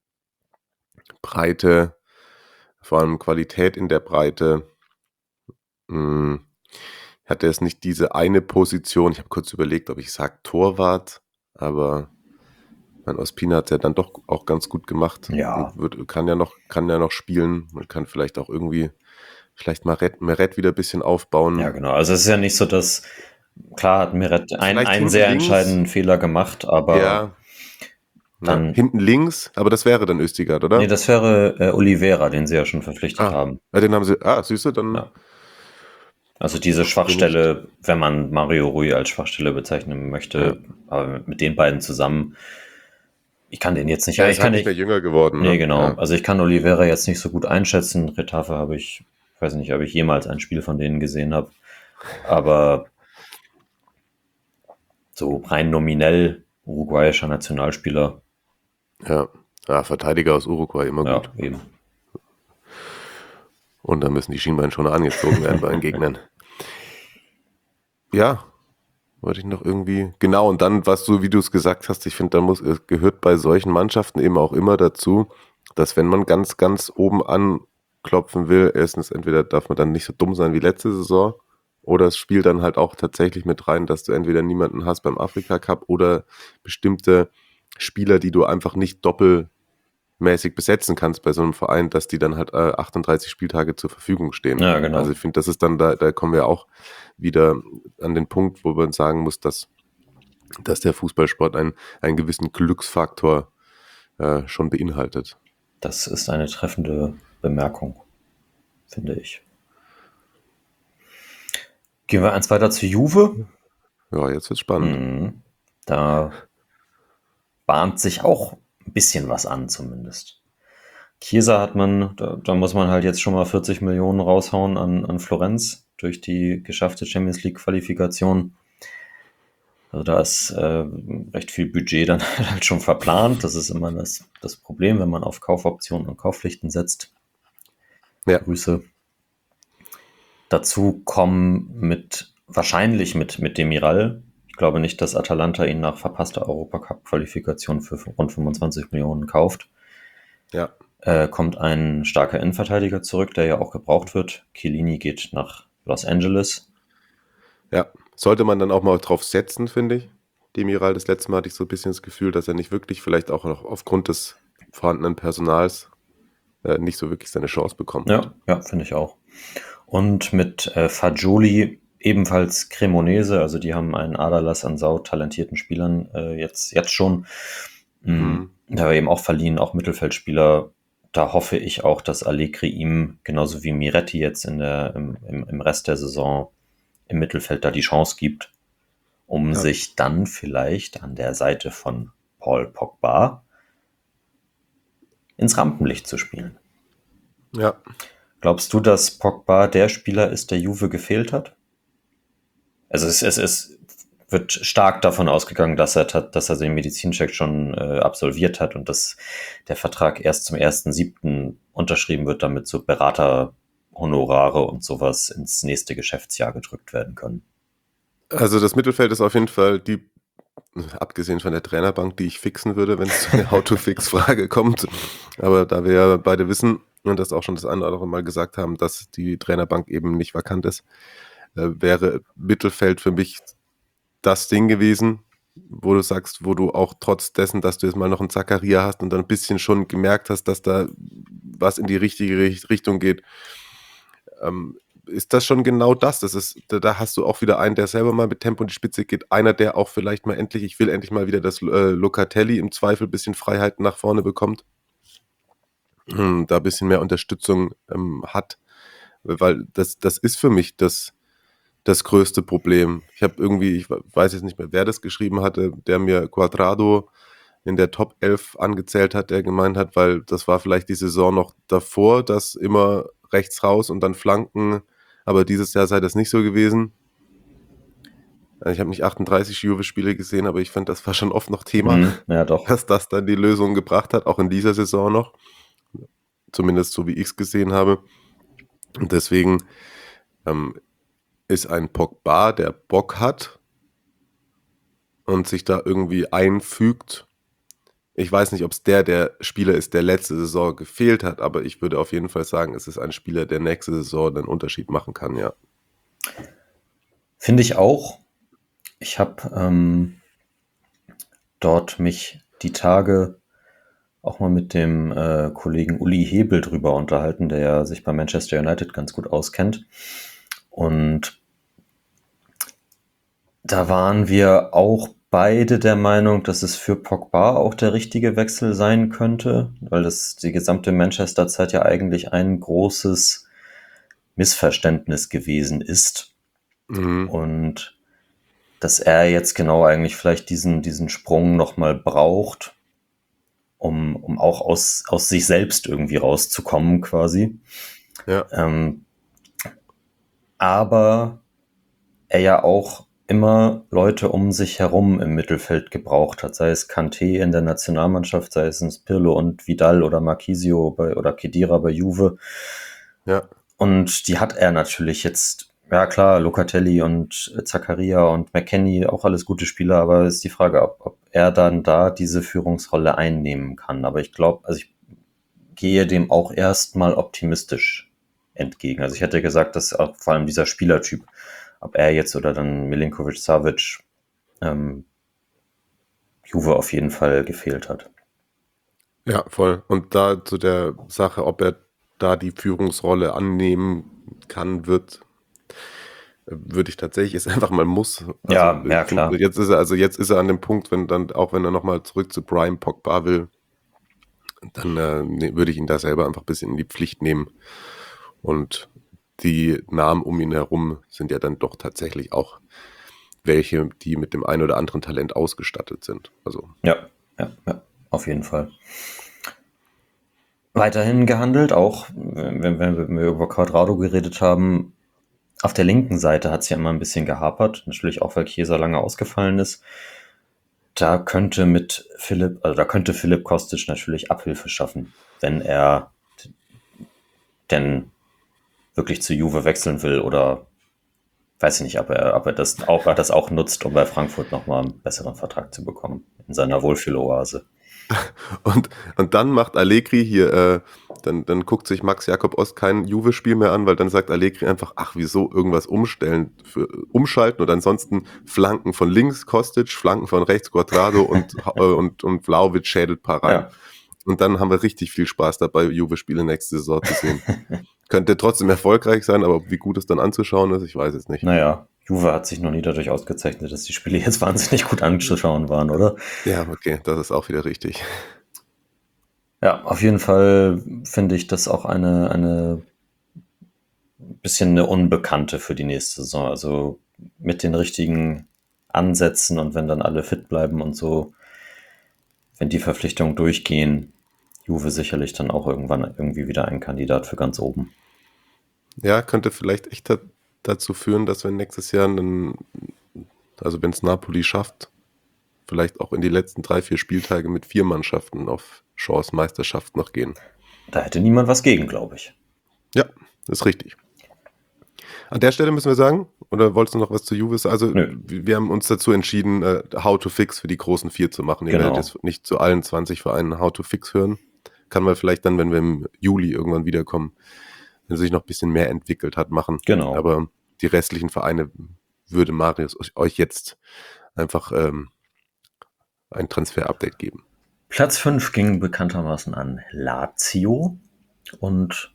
Breite, vor allem Qualität in der Breite. Hm. Hatte es nicht diese eine Position, ich habe kurz überlegt, ob ich sage Torwart, aber mein Ospina hat es ja dann doch auch ganz gut gemacht.
Ja.
Wird, kann ja noch, kann ja noch spielen. Man kann vielleicht auch irgendwie, vielleicht Meret, Meret wieder ein bisschen aufbauen.
Ja, genau. Also es ist ja nicht so, dass, klar hat Meret ein, einen sehr
links.
entscheidenden Fehler gemacht, aber
ja.
dann,
Na, hinten links, aber das wäre dann Östigard, oder?
Nee, das wäre äh, Oliveira, den sie ja schon verpflichtet
ah,
haben.
Ja, den haben sie, ah, siehst du, dann...
Ja. Also diese Schwachstelle, wenn man Mario Rui als Schwachstelle bezeichnen möchte, ja. aber mit den beiden zusammen, ich kann den jetzt nicht...
Ja,
ich kann
nicht mehr jünger geworden.
Nee,
ne?
genau.
Ja.
Also ich kann Oliveira jetzt nicht so gut einschätzen. Retafe habe ich, ich weiß nicht, ob ich jemals ein Spiel von denen gesehen habe, aber so rein nominell uruguayischer Nationalspieler.
Ja. ja, Verteidiger aus Uruguay, immer gut.
Ja, eben.
Und dann müssen die Schienbeinschoner angezogen werden bei den Gegnern. Ja, wollte ich noch irgendwie... Genau, und dann, was du, wie du es gesagt hast, ich finde, da muss, es gehört bei solchen Mannschaften eben auch immer dazu, dass wenn man ganz, ganz oben anklopfen will, erstens, entweder darf man dann nicht so dumm sein wie letzte Saison, oder es spielt dann halt auch tatsächlich mit rein, dass du entweder niemanden hast beim Afrika-Cup oder bestimmte Spieler, die du einfach nicht doppelmäßig besetzen kannst bei so einem Verein, dass die dann halt äh, achtunddreißig Spieltage zur Verfügung stehen.
Ja, genau.
Also ich finde, das ist dann, da, da kommen wir auch wieder an den Punkt, wo man sagen muss, dass, dass der Fußballsport einen, einen gewissen Glücksfaktor äh, schon beinhaltet.
Das ist eine treffende Bemerkung, finde ich. Gehen wir eins weiter zu Juve.
Ja, jetzt wird's spannend.
Mhm. Da bahnt sich auch ein bisschen was an zumindest. Chiesa hat man, da, da muss man halt jetzt schon mal vierzig Millionen raushauen an, an Florenz durch die geschaffte Champions League Qualifikation. Also da ist äh, recht viel Budget dann halt schon verplant. Das ist immer das, das Problem, wenn man auf Kaufoptionen und Kaufpflichten setzt.
Ja.
Grüße. Dazu kommen mit, wahrscheinlich mit, mit Demiral. Ich glaube nicht, dass Atalanta ihn nach verpasster Europacup-Qualifikation für rund fünfundzwanzig Millionen kauft.
Ja.
Äh, kommt ein starker Innenverteidiger zurück, der ja auch gebraucht wird. Chiellini geht nach Los Angeles.
Ja, sollte man dann auch mal drauf setzen, finde ich. Demiral. Das letzte Mal hatte ich so ein bisschen das Gefühl, dass er nicht wirklich, vielleicht auch noch aufgrund des vorhandenen Personals, äh, nicht so wirklich seine Chance bekommt.
Ja, ja, finde ich auch. Und mit äh, Fagioli ebenfalls Cremonese, also die haben einen Aderlass an sautalentierten Spielern äh, jetzt, jetzt schon. Mhm. Da war eben auch verliehen, auch Mittelfeldspieler. Da hoffe ich auch, dass Allegri ihm, genauso wie Miretti jetzt in der, im, im, im Rest der Saison im Mittelfeld da die Chance gibt, um ja. sich dann vielleicht an der Seite von Paul Pogba ins Rampenlicht zu spielen.
Ja.
Glaubst du, dass Pogba der Spieler ist, der Juve gefehlt hat? Also es, es, es wird stark davon ausgegangen, dass er, dass er den Medizincheck schon äh, absolviert hat und dass der Vertrag erst zum ersten siebten unterschrieben wird, damit so Beraterhonorare und sowas ins nächste Geschäftsjahr gedrückt werden können.
Also das Mittelfeld ist auf jeden Fall die, abgesehen von der Trainerbank, die ich fixen würde, wenn es zu einer How-to-Fix-Frage kommt. Aber da wir ja beide wissen und das auch schon das eine oder andere Mal gesagt haben, dass die Trainerbank eben nicht vakant ist, äh, wäre Mittelfeld für mich das Ding gewesen, wo du sagst, wo du auch trotz dessen, dass du jetzt mal noch einen Zakaria hast und dann ein bisschen schon gemerkt hast, dass da was in die richtige Richtung geht, ähm, ist das schon genau das. Das ist, da, da hast du auch wieder einen, der selber mal mit Tempo in die Spitze geht. Einer, der auch vielleicht mal endlich, ich will endlich mal wieder, dass äh, Locatelli im Zweifel ein bisschen Freiheiten nach vorne bekommt. Hm, da ein bisschen mehr Unterstützung ähm, hat. Weil das, das ist für mich das, das größte Problem. Ich habe irgendwie, ich weiß jetzt nicht mehr, wer das geschrieben hatte, der mir Cuadrado in der Top elf angezählt hat, der gemeint hat, weil das war vielleicht die Saison noch davor, dass immer rechts raus und dann Flanken, aber dieses Jahr sei das nicht so gewesen. Ich habe nicht achtunddreißig Juve-Spiele gesehen, aber ich fand, das war schon oft noch Thema,
mhm, ja, doch.
dass das dann die Lösung gebracht hat, auch in dieser Saison noch. Zumindest so, wie ich es gesehen habe. Und deswegen ähm, ist ein Pogba, der Bock hat und sich da irgendwie einfügt. Ich weiß nicht, ob es der, der Spieler ist, der letzte Saison gefehlt hat, aber ich würde auf jeden Fall sagen, es ist ein Spieler, der nächste Saison einen Unterschied machen kann, ja.
Finde ich auch. Ich habe ähm, dort mich die Tage auch mal mit dem äh, Kollegen Uli Hebel drüber unterhalten, der ja sich bei Manchester United ganz gut auskennt. Und da waren wir auch beide der Meinung, dass es für Pogba auch der richtige Wechsel sein könnte, weil das die gesamte Manchester-Zeit ja eigentlich ein großes Missverständnis gewesen ist. Mhm. Und dass er jetzt genau eigentlich vielleicht diesen, diesen Sprung nochmal braucht, um, um auch aus, aus sich selbst irgendwie rauszukommen quasi.
Ja.
Ähm, aber er ja auch immer Leute um sich herum im Mittelfeld gebraucht hat, sei es Kanté in der Nationalmannschaft, sei es Pirlo und Vidal oder Marquisio bei, oder Khedira bei Juve.
Ja.
Und die hat er natürlich jetzt, ja klar, Locatelli und Zakaria und McKennie, auch alles gute Spieler, aber ist die Frage, ob, ob er dann da diese Führungsrolle einnehmen kann. Aber ich glaube, also ich gehe dem auch erstmal optimistisch entgegen. Also ich hätte gesagt, dass auch vor allem dieser Spielertyp, ob er jetzt oder dann Milinkovic-Savic, ähm, Juve auf jeden Fall gefehlt hat.
Ja, voll. Und da zu der Sache, ob er da die Führungsrolle annehmen kann, wird, würde ich tatsächlich, ist einfach mal muss. Also
ja, ja, klar.
Jetzt ist er, also jetzt ist er an dem Punkt, wenn dann, auch wenn er nochmal zurück zu Prime Pogba will, dann äh, würde ich ihn da selber einfach ein bisschen in die Pflicht nehmen. Und die Namen um ihn herum sind ja dann doch tatsächlich auch welche, die mit dem einen oder anderen Talent ausgestattet sind. Also
ja, ja, ja, auf jeden Fall. Weiterhin gehandelt, auch wenn, wenn wir über Cuadrado geredet haben, auf der linken Seite hat es ja immer ein bisschen gehapert, natürlich auch, weil Chiesa lange ausgefallen ist. Da könnte mit Philipp, also da könnte Philipp Kostic natürlich Abhilfe schaffen, wenn er denn wirklich zu Juve wechseln will oder weiß ich nicht, ob er, ob er das auch, ob er das auch nutzt, um bei Frankfurt nochmal einen besseren Vertrag zu bekommen in seiner Wohlfühloase.
Und, und dann macht Allegri hier, äh, dann, dann guckt sich Max Jakob Ost kein Juve-Spiel mehr an, weil dann sagt Allegri einfach, ach wieso, irgendwas umstellen, für, umschalten und ansonsten Flanken von links Kostic, Flanken von rechts Quadrado und, äh, und, und Vlahovic schädelt ein paar rein.
Ja.
Und dann haben wir richtig viel Spaß dabei, Juve-Spiele nächste Saison zu sehen. Könnte trotzdem erfolgreich sein, aber wie gut es dann anzuschauen ist, ich weiß es nicht.
Naja, Juve hat sich noch nie dadurch ausgezeichnet, dass die Spiele jetzt wahnsinnig gut anzuschauen waren, oder?
Ja, okay, das ist auch wieder richtig.
Ja, auf jeden Fall finde ich das auch eine, eine bisschen eine Unbekannte für die nächste Saison. Also mit den richtigen Ansätzen und wenn dann alle fit bleiben und so, wenn die Verpflichtungen durchgehen, Juve sicherlich dann auch irgendwann irgendwie wieder ein Kandidat für ganz oben.
Ja, könnte vielleicht echt da, dazu führen, dass wir nächstes Jahr, einen, also wenn es Napoli schafft, vielleicht auch in die letzten drei, vier Spieltage mit vier Mannschaften auf Chance Meisterschaft noch gehen.
Da hätte niemand was gegen, glaube ich.
Ja, ist richtig. An der Stelle müssen wir sagen, oder wolltest du noch was zu Juve sagen? Also
Nö.
wir haben uns dazu entschieden, uh, How to Fix für die großen vier zu machen. Ihr
Genau.
werdet jetzt nicht zu allen zwanzig Vereinen How to Fix hören. Kann man vielleicht dann, wenn wir im Juli irgendwann wiederkommen, wenn sich noch ein bisschen mehr entwickelt hat, machen.
Genau.
Aber die restlichen Vereine würde Marius euch jetzt einfach ähm, ein Transfer-Update geben.
Platz fünf ging bekanntermaßen an Lazio und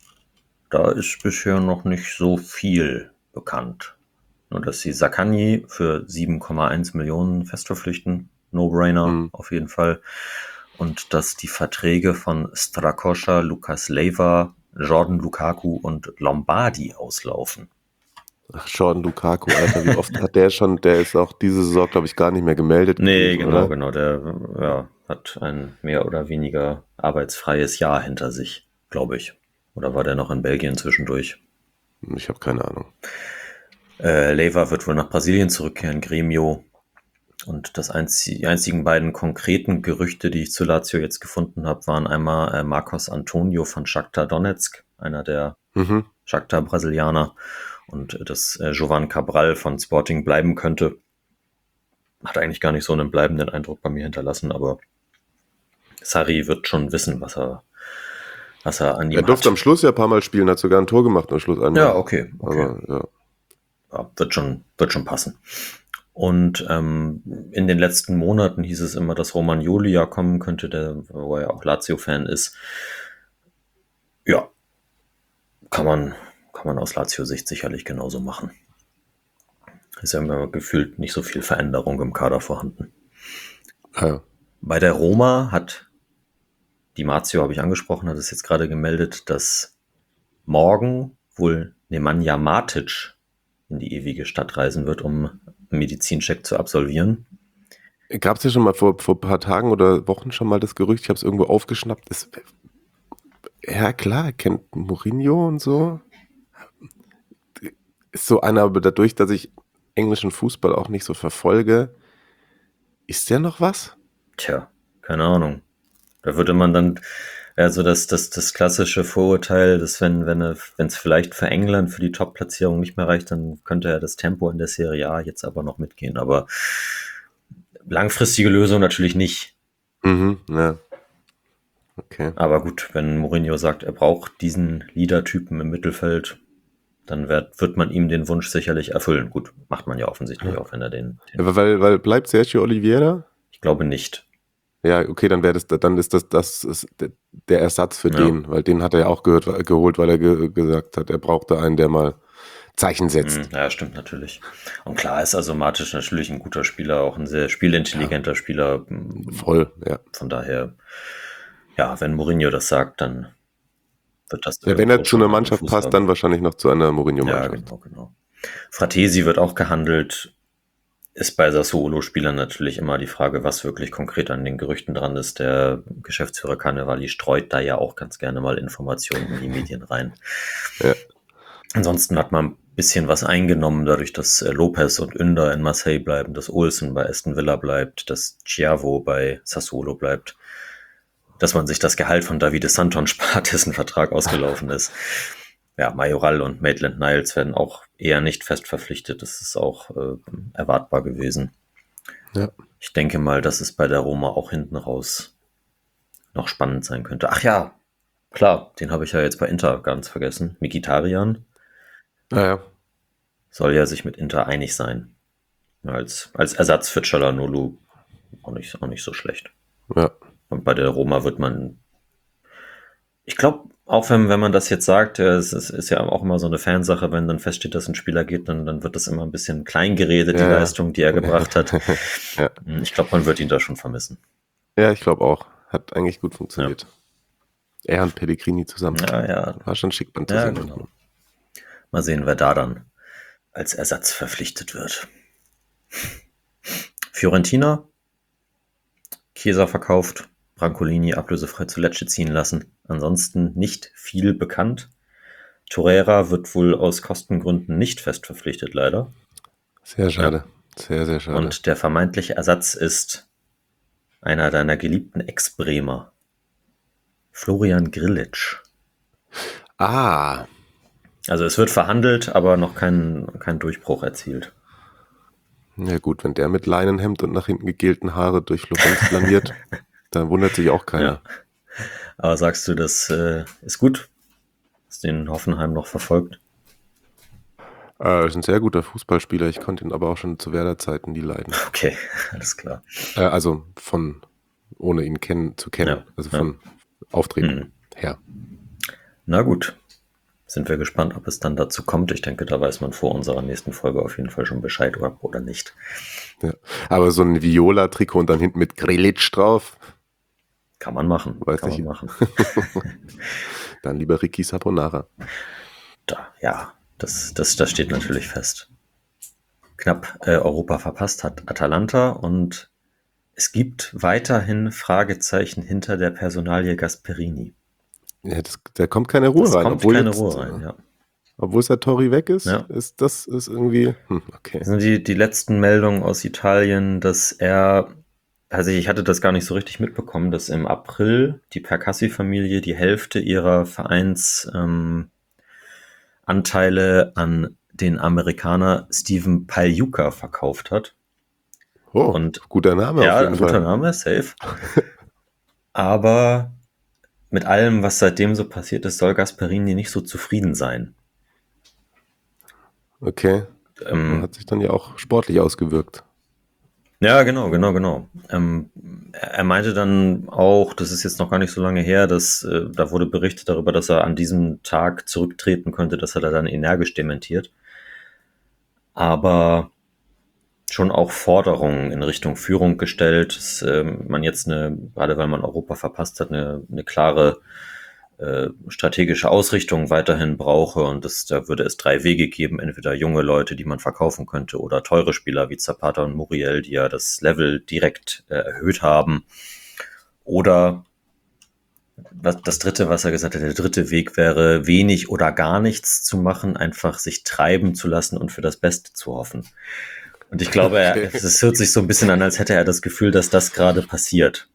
da ist bisher noch nicht so viel bekannt. Nur, dass sie Zaccagni für sieben Komma eins Millionen festverpflichten. No-brainer,
Mhm.
auf jeden Fall. Und dass die Verträge von Strakosha, Lukas Leiva, Jordan Lukaku und Lombardi auslaufen.
Ach, Jordan Lukaku, Alter, wie oft hat der schon, der ist auch diese Saison, glaube ich, gar nicht mehr gemeldet.
Nee,
gewesen,
genau,
oder?
genau. Der ja, hat ein mehr oder weniger arbeitsfreies Jahr hinter sich, glaube ich. Oder war der noch in Belgien zwischendurch?
Ich habe keine Ahnung.
Äh, Leiva wird wohl nach Brasilien zurückkehren, Gremio. Und das einzig, die einzigen beiden konkreten Gerüchte, die ich zu Lazio jetzt gefunden habe, waren einmal äh, Marcos Antonio von Shakhtar Donetsk, einer der
Mhm.
Shakhtar-Brasilianer, und äh, dass äh, Jovan Cabral von Sporting bleiben könnte. Hat eigentlich gar nicht so einen bleibenden Eindruck bei mir hinterlassen, aber Sarri wird schon wissen, was er, was er an ihm
Er durfte am
hat.
Schluss ja ein paar Mal spielen, hat sogar ein Tor gemacht am Schluss einmal.
Ja, okay, okay.
Aber, ja.
Ja, wird schon, wird schon passen. Und ähm, in den letzten Monaten hieß es immer, dass Romagnoli ja kommen könnte, der, wo er ja auch Lazio-Fan ist. Ja, kann man, kann man aus Lazio-Sicht sicherlich genauso machen. Ist ja immer gefühlt nicht so viel Veränderung im Kader vorhanden.
Ja.
Bei der Roma hat die Marzio, habe ich angesprochen, hat es jetzt gerade gemeldet, dass morgen wohl Nemanja Matic in die ewige Stadt reisen wird, um einen Medizincheck zu absolvieren.
Gab es ja schon mal vor, vor ein paar Tagen oder Wochen schon mal das Gerücht, ich habe es irgendwo aufgeschnappt. Ist, ja klar, er kennt Mourinho und so. Ist so einer, aber dadurch, dass ich englischen Fußball auch nicht so verfolge, ist der noch was?
Tja, keine Ahnung. Da würde man dann, also das, das, das klassische Vorurteil, dass wenn, wenn er, wenn es vielleicht für England für die Top-Platzierung nicht mehr reicht, dann könnte er das Tempo in der Serie A jetzt aber noch mitgehen. Aber langfristige Lösung natürlich nicht.
Mhm, ja. Okay.
Aber gut, wenn Mourinho sagt, er braucht diesen Leader-Typen im Mittelfeld, dann wird, wird man ihm den Wunsch sicherlich erfüllen. Gut, macht man ja offensichtlich auch, wenn er den, den
Ja, weil, weil bleibt Sergio Oliveira?
ich glaube nicht.
Ja, okay, dann wäre das, dann ist das, das ist der, der Ersatz für
Ja.
den, weil den hat er ja auch gehört, geholt, weil er ge, gesagt hat, er brauchte einen, der mal Zeichen setzt.
Mhm, ja, stimmt natürlich. Und klar ist also Matic natürlich ein guter Spieler, auch ein sehr spielintelligenter Spieler.
Voll, ja.
Von daher, ja, wenn Mourinho das sagt, dann wird das.
Ja, wenn er
irgendwo
zu
schon
einer
Hand und
Mannschaft
Fuß
passt,
haben.
dann wahrscheinlich noch zu einer
Ja,
Mourinho-Mannschaft.
genau, genau. Fratesi wird auch gehandelt. Ist bei Sassuolo-Spielern natürlich immer die Frage, was wirklich konkret an den Gerüchten dran ist. Der Geschäftsführer Cannavali streut da ja auch ganz gerne mal Informationen in die Medien rein.
Ja.
Ansonsten hat man ein bisschen was eingenommen, dadurch, dass äh, Lopez und Ünder in Marseille bleiben, dass Olsen bei Aston Villa bleibt, dass Chiavo bei Sassuolo bleibt, dass man sich das Gehalt von Davide Santon spart, dessen Vertrag ausgelaufen ist. Ja, Majoral und Maitland-Niles werden auch eher nicht fest verpflichtet. Das ist auch äh, erwartbar gewesen.
Ja.
Ich denke mal, dass es bei der Roma auch hinten raus noch spannend sein könnte. Ach ja, klar, den habe ich ja jetzt bei Inter ganz vergessen. Mkhitaryan
Naja,
soll ja sich mit Inter einig sein. Als, als Ersatz für Çalhanoğlu auch nicht, auch nicht so schlecht.
ja.
Und bei der Roma wird man, ich glaube, auch wenn, wenn man das jetzt sagt, ja, es ist, ist ja auch immer so eine Fansache, wenn dann feststeht, dass ein Spieler geht, dann, dann wird das immer ein bisschen klein geredet, die
Ja, ja.
Leistung, die er gebracht hat.
Ja.
Ich glaube, man wird ihn da schon vermissen.
Ja, ich glaube auch. Hat eigentlich gut funktioniert. Er und Pellegrini zusammen.
Ja, ja.
War schon schick beim
Ja,
Sehen.
genau. Mal sehen, wer da dann als Ersatz verpflichtet wird. Fiorentina, Chiesa verkauft, Brancolini ablösefrei zu Lecce ziehen lassen. Ansonsten nicht viel bekannt. Torreira wird wohl aus Kostengründen nicht fest verpflichtet, leider.
Sehr schade. Sehr, sehr schade.
Und der vermeintliche Ersatz ist einer deiner geliebten Ex-Bremer, Florian Grillitsch.
ah,
Also es wird verhandelt, aber noch kein, kein Durchbruch erzielt.
ja gut, wenn der mit Leinenhemd und nach hinten gegelten Haare durch Florenz flaniert, dann wundert sich auch keiner.
Ja. Aber sagst du, das äh, ist gut? Hast den Hoffenheim noch verfolgt?
Äh, ist ein sehr guter Fußballspieler. Ich konnte ihn aber auch schon zu Werder-Zeiten nie leiden.
Okay, alles klar.
Äh, also von, ohne ihn kennen, zu kennen.
Ja,
Also
ja.
von Auftreten
Mhm.
her.
Na gut, sind wir gespannt, ob es dann dazu kommt. Ich denke, da weiß man vor unserer nächsten Folge auf jeden Fall schon Bescheid oder, oder nicht.
Ja. Aber so ein Viola-Trikot und dann hinten mit Grillitsch drauf,
Kann man machen,
Weiß
kann
nicht.
man machen.
dann lieber Ricky Saponara.
Da, ja, das, das, das steht natürlich fest. Knapp äh, Europa verpasst hat Atalanta und es gibt weiterhin Fragezeichen hinter der Personalie Gasperini.
Ja, das, da kommt keine Ruhe
Es
rein.
kommt
obwohl
keine
jetzt,
Ruhe rein, ja.
Obwohl Satori weg ist,
Ja.
ist das ist irgendwie, hm, okay.
Das sind die, die letzten Meldungen aus Italien, dass er, also ich hatte das gar nicht so richtig mitbekommen, dass im April die Percassi-Familie die Hälfte ihrer Vereinsanteile ähm, Anteile an den Amerikaner Steven Pagliuca verkauft hat.
Oh,
Und-
guter Name
Ja,
auf
ein
jeden
guter
Fall.
Name, safe. Aber mit allem, was seitdem so passiert ist, soll Gasperini nicht so zufrieden sein.
Okay,
Ähm,
hat sich dann ja auch sportlich ausgewirkt.
Ja, genau, genau, genau. Ähm, er er meinte dann auch, das ist jetzt noch gar nicht so lange her, dass äh, da wurde berichtet darüber, dass er an diesem Tag zurücktreten könnte. Das hat er dann energisch dementiert. Aber schon auch Forderungen in Richtung Führung gestellt, dass ähm, man jetzt eine, gerade weil man Europa verpasst hat, eine, eine klare äh, strategische Ausrichtung weiterhin brauche und das, da würde es drei Wege geben, entweder junge Leute, die man verkaufen könnte oder teure Spieler wie Zapata und Muriel, die ja das Level direkt äh, erhöht haben, oder was, das dritte, was er gesagt hat, der dritte Weg wäre, wenig oder gar nichts zu machen, einfach sich treiben zu lassen und für das Beste zu hoffen. Und ich glaube, er,
Okay.
es hört sich so ein bisschen an, als hätte er das Gefühl, dass das gerade passiert.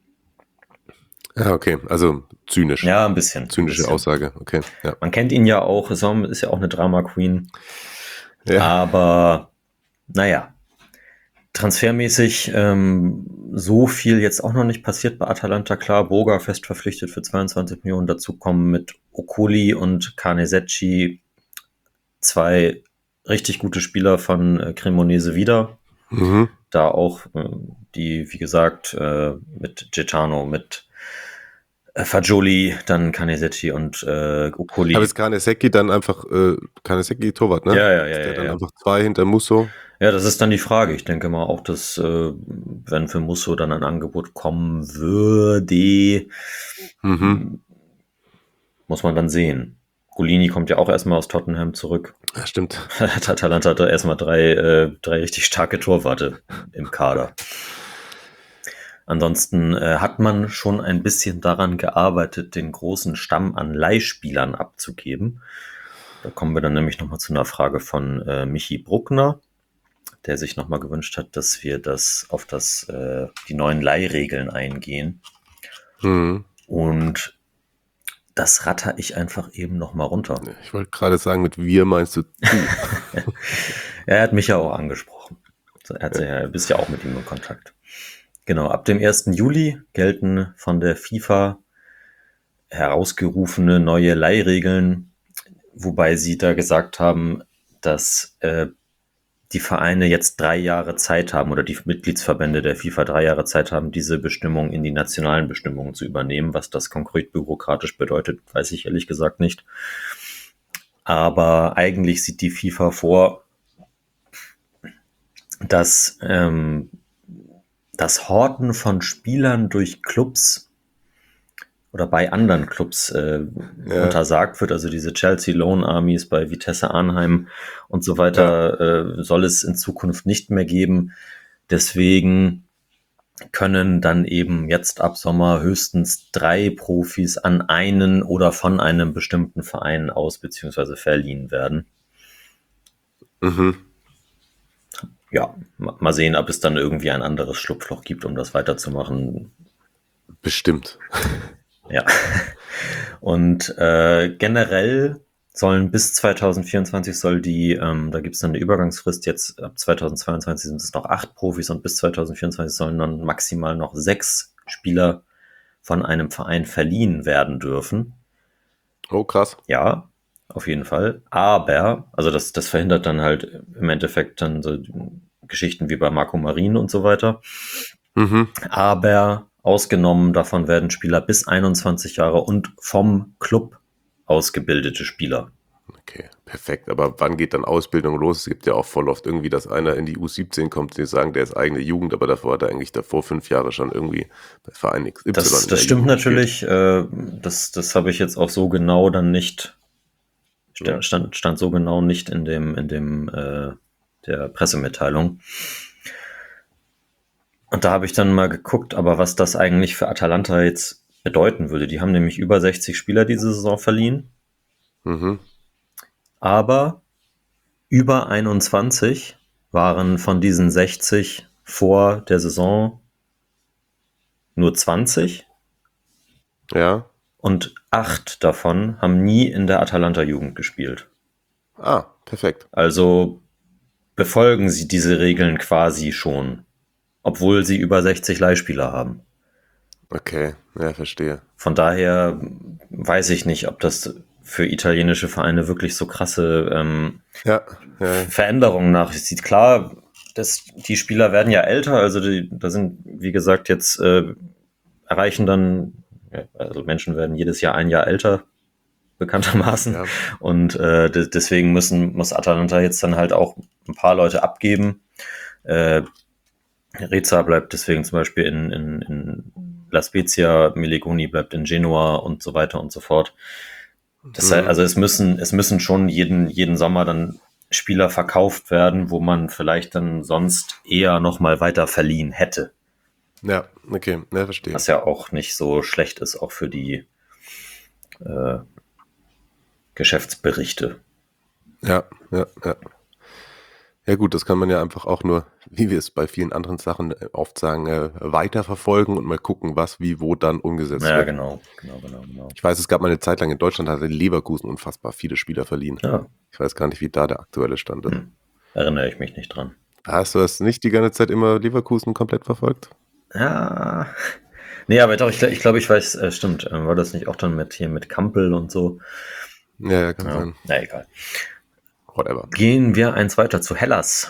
Ja, okay, also zynisch.
Ja, ein bisschen.
Zynische
ein bisschen.
Aussage, okay. Ja.
Man kennt ihn ja auch, ist auch- ist ja auch eine Drama Queen.
Ja.
Aber naja, transfermäßig ähm, so viel jetzt auch noch nicht passiert bei Atalanta. Klar, Boga fest verpflichtet für zweiundzwanzig Millionen. Dazu kommen mit Okoli und Carnesecchi zwei richtig gute Spieler von äh, Cremonese wieder.
Mhm.
Da auch äh, die, wie gesagt, äh, mit Gaetano, mit äh, Fagioli, dann Carnesecchi und äh, Okoli.
Aber ist Kanesecki dann einfach, äh, Kanesecki Torwart, ne?
Ja, ja, ja,
Ist der
ja,
dann
ja.
einfach zwei hinter Musso?
Ja, das ist dann die Frage. Ich denke mal auch, dass äh, wenn für Musso dann ein Angebot kommen würde,
Mhm.
muss man dann sehen. Golini kommt ja auch erstmal aus Tottenham zurück.
Ja, stimmt.
Atalanta hat da erstmal drei, äh, drei richtig starke Torwarte im Kader. Ansonsten äh, hat man schon ein bisschen daran gearbeitet, den großen Stamm an Leihspielern abzugeben. Da kommen wir dann nämlich nochmal zu einer Frage von äh, Michi Bruckner, der sich nochmal gewünscht hat, dass wir das auf das äh, die neuen Leihregeln eingehen.
Mhm.
Und das ratter ich einfach eben nochmal runter.
Ich wollte gerade sagen, mit wir meinst du du.
Er hat mich ja auch angesprochen. Er hat ja, du bist ja auch mit ihm in Kontakt. Genau, ab dem ersten Juli gelten von der FIFA herausgerufene neue Leihregeln, wobei sie da gesagt haben, dass äh, die Vereine jetzt drei Jahre Zeit haben oder die Mitgliedsverbände der FIFA drei Jahre Zeit haben, diese Bestimmung in die nationalen Bestimmungen zu übernehmen. Was das konkret bürokratisch bedeutet, weiß ich ehrlich gesagt nicht. Aber eigentlich sieht die FIFA vor, dass ähm, das Horten von Spielern durch Clubs oder bei anderen Clubs äh, ja. untersagt wird, also diese Chelsea Loan Armies bei Vitesse Arnheim und so weiter, ja. äh, soll es in Zukunft nicht mehr geben. Deswegen können dann eben jetzt ab Sommer höchstens drei Profis an einen oder von einem bestimmten Verein aus beziehungsweise verliehen werden.
Mhm.
Ja, mal sehen, ob es dann irgendwie ein anderes Schlupfloch gibt, um das weiterzumachen.
Bestimmt.
Ja, und äh, generell sollen bis zwanzig vierundzwanzig soll die, ähm, da gibt es dann eine Übergangsfrist, jetzt ab zwanzig zweiundzwanzig sind es noch acht Profis und bis zwanzig vierundzwanzig sollen dann maximal noch sechs Spieler von einem Verein verliehen werden dürfen.
Oh, krass.
Ja, auf jeden Fall. Aber, also das, das verhindert dann halt im Endeffekt dann so Geschichten wie bei Marco Marin und so weiter.
Mhm.
Aber ausgenommen davon werden Spieler bis einundzwanzig Jahre und vom Club ausgebildete Spieler.
Okay, perfekt. Aber wann geht dann Ausbildung los? Es gibt ja auch voll oft irgendwie, dass einer in die U siebzehn kommt, die sagen, der ist eigene Jugend, aber davor hat er eigentlich davor fünf Jahre schon irgendwie bei Verein X Y.
Das, das stimmt natürlich. Äh, das das habe ich jetzt auch so genau dann nicht, stand, stand, stand so genau nicht in dem, in dem äh, der Pressemitteilung. Und da habe ich dann mal geguckt, aber was das eigentlich für Atalanta jetzt bedeuten würde. Die haben nämlich über sechzig Spieler diese Saison verliehen.
Mhm.
Aber über einundzwanzig waren von diesen sechzig vor der Saison nur zwanzig.
Ja.
Und acht davon haben nie in der Atalanta-Jugend gespielt.
Ah, perfekt.
Also befolgen sie diese Regeln quasi schon, obwohl sie über sechzig Leihspieler haben.
Okay, ja, verstehe.
Von daher weiß ich nicht, ob das für italienische Vereine wirklich so krasse ähm,
ja, ja.
Veränderungen nach sich zieht. Klar, das, die Spieler werden ja älter, also die, da sind, wie gesagt, jetzt äh, erreichen dann, ja, also Menschen werden jedes Jahr ein Jahr älter, bekanntermaßen. Ja. Und äh, de- deswegen müssen muss Atalanta jetzt dann halt auch ein paar Leute abgeben. Äh, Reza bleibt deswegen zum Beispiel in, in, in La Spezia, Milegoni bleibt in Genua und so weiter und so fort. Das heißt, also es müssen, es müssen schon jeden, jeden Sommer dann Spieler verkauft werden, wo man vielleicht dann sonst eher nochmal weiter verliehen hätte.
Ja, okay, ja, verstehe.
Was ja auch nicht so schlecht ist, auch für die äh, Geschäftsberichte.
Ja, ja, ja. Ja gut, das kann man ja einfach auch nur, wie wir es bei vielen anderen Sachen oft sagen, äh, weiterverfolgen und mal gucken, was wie wo dann umgesetzt
Ja,
wird.
genau, genau, genau, genau.
Ich weiß, es gab mal eine Zeit lang in Deutschland, hatte Leverkusen unfassbar viele Spieler verliehen.
Ja.
Ich weiß gar nicht, wie da der aktuelle Stand ist.
Hm. Erinnere ich mich nicht dran.
Hast du das nicht die ganze Zeit immer Leverkusen komplett verfolgt?
Ja. Nee, aber doch, ich, ich glaube, ich weiß, äh, stimmt. Äh, war das nicht auch dann mit hier mit Kampel und so?
Ja, ja, kann
Ja,
sein.
na egal.
Whatever.
Gehen wir eins weiter zu Hellas.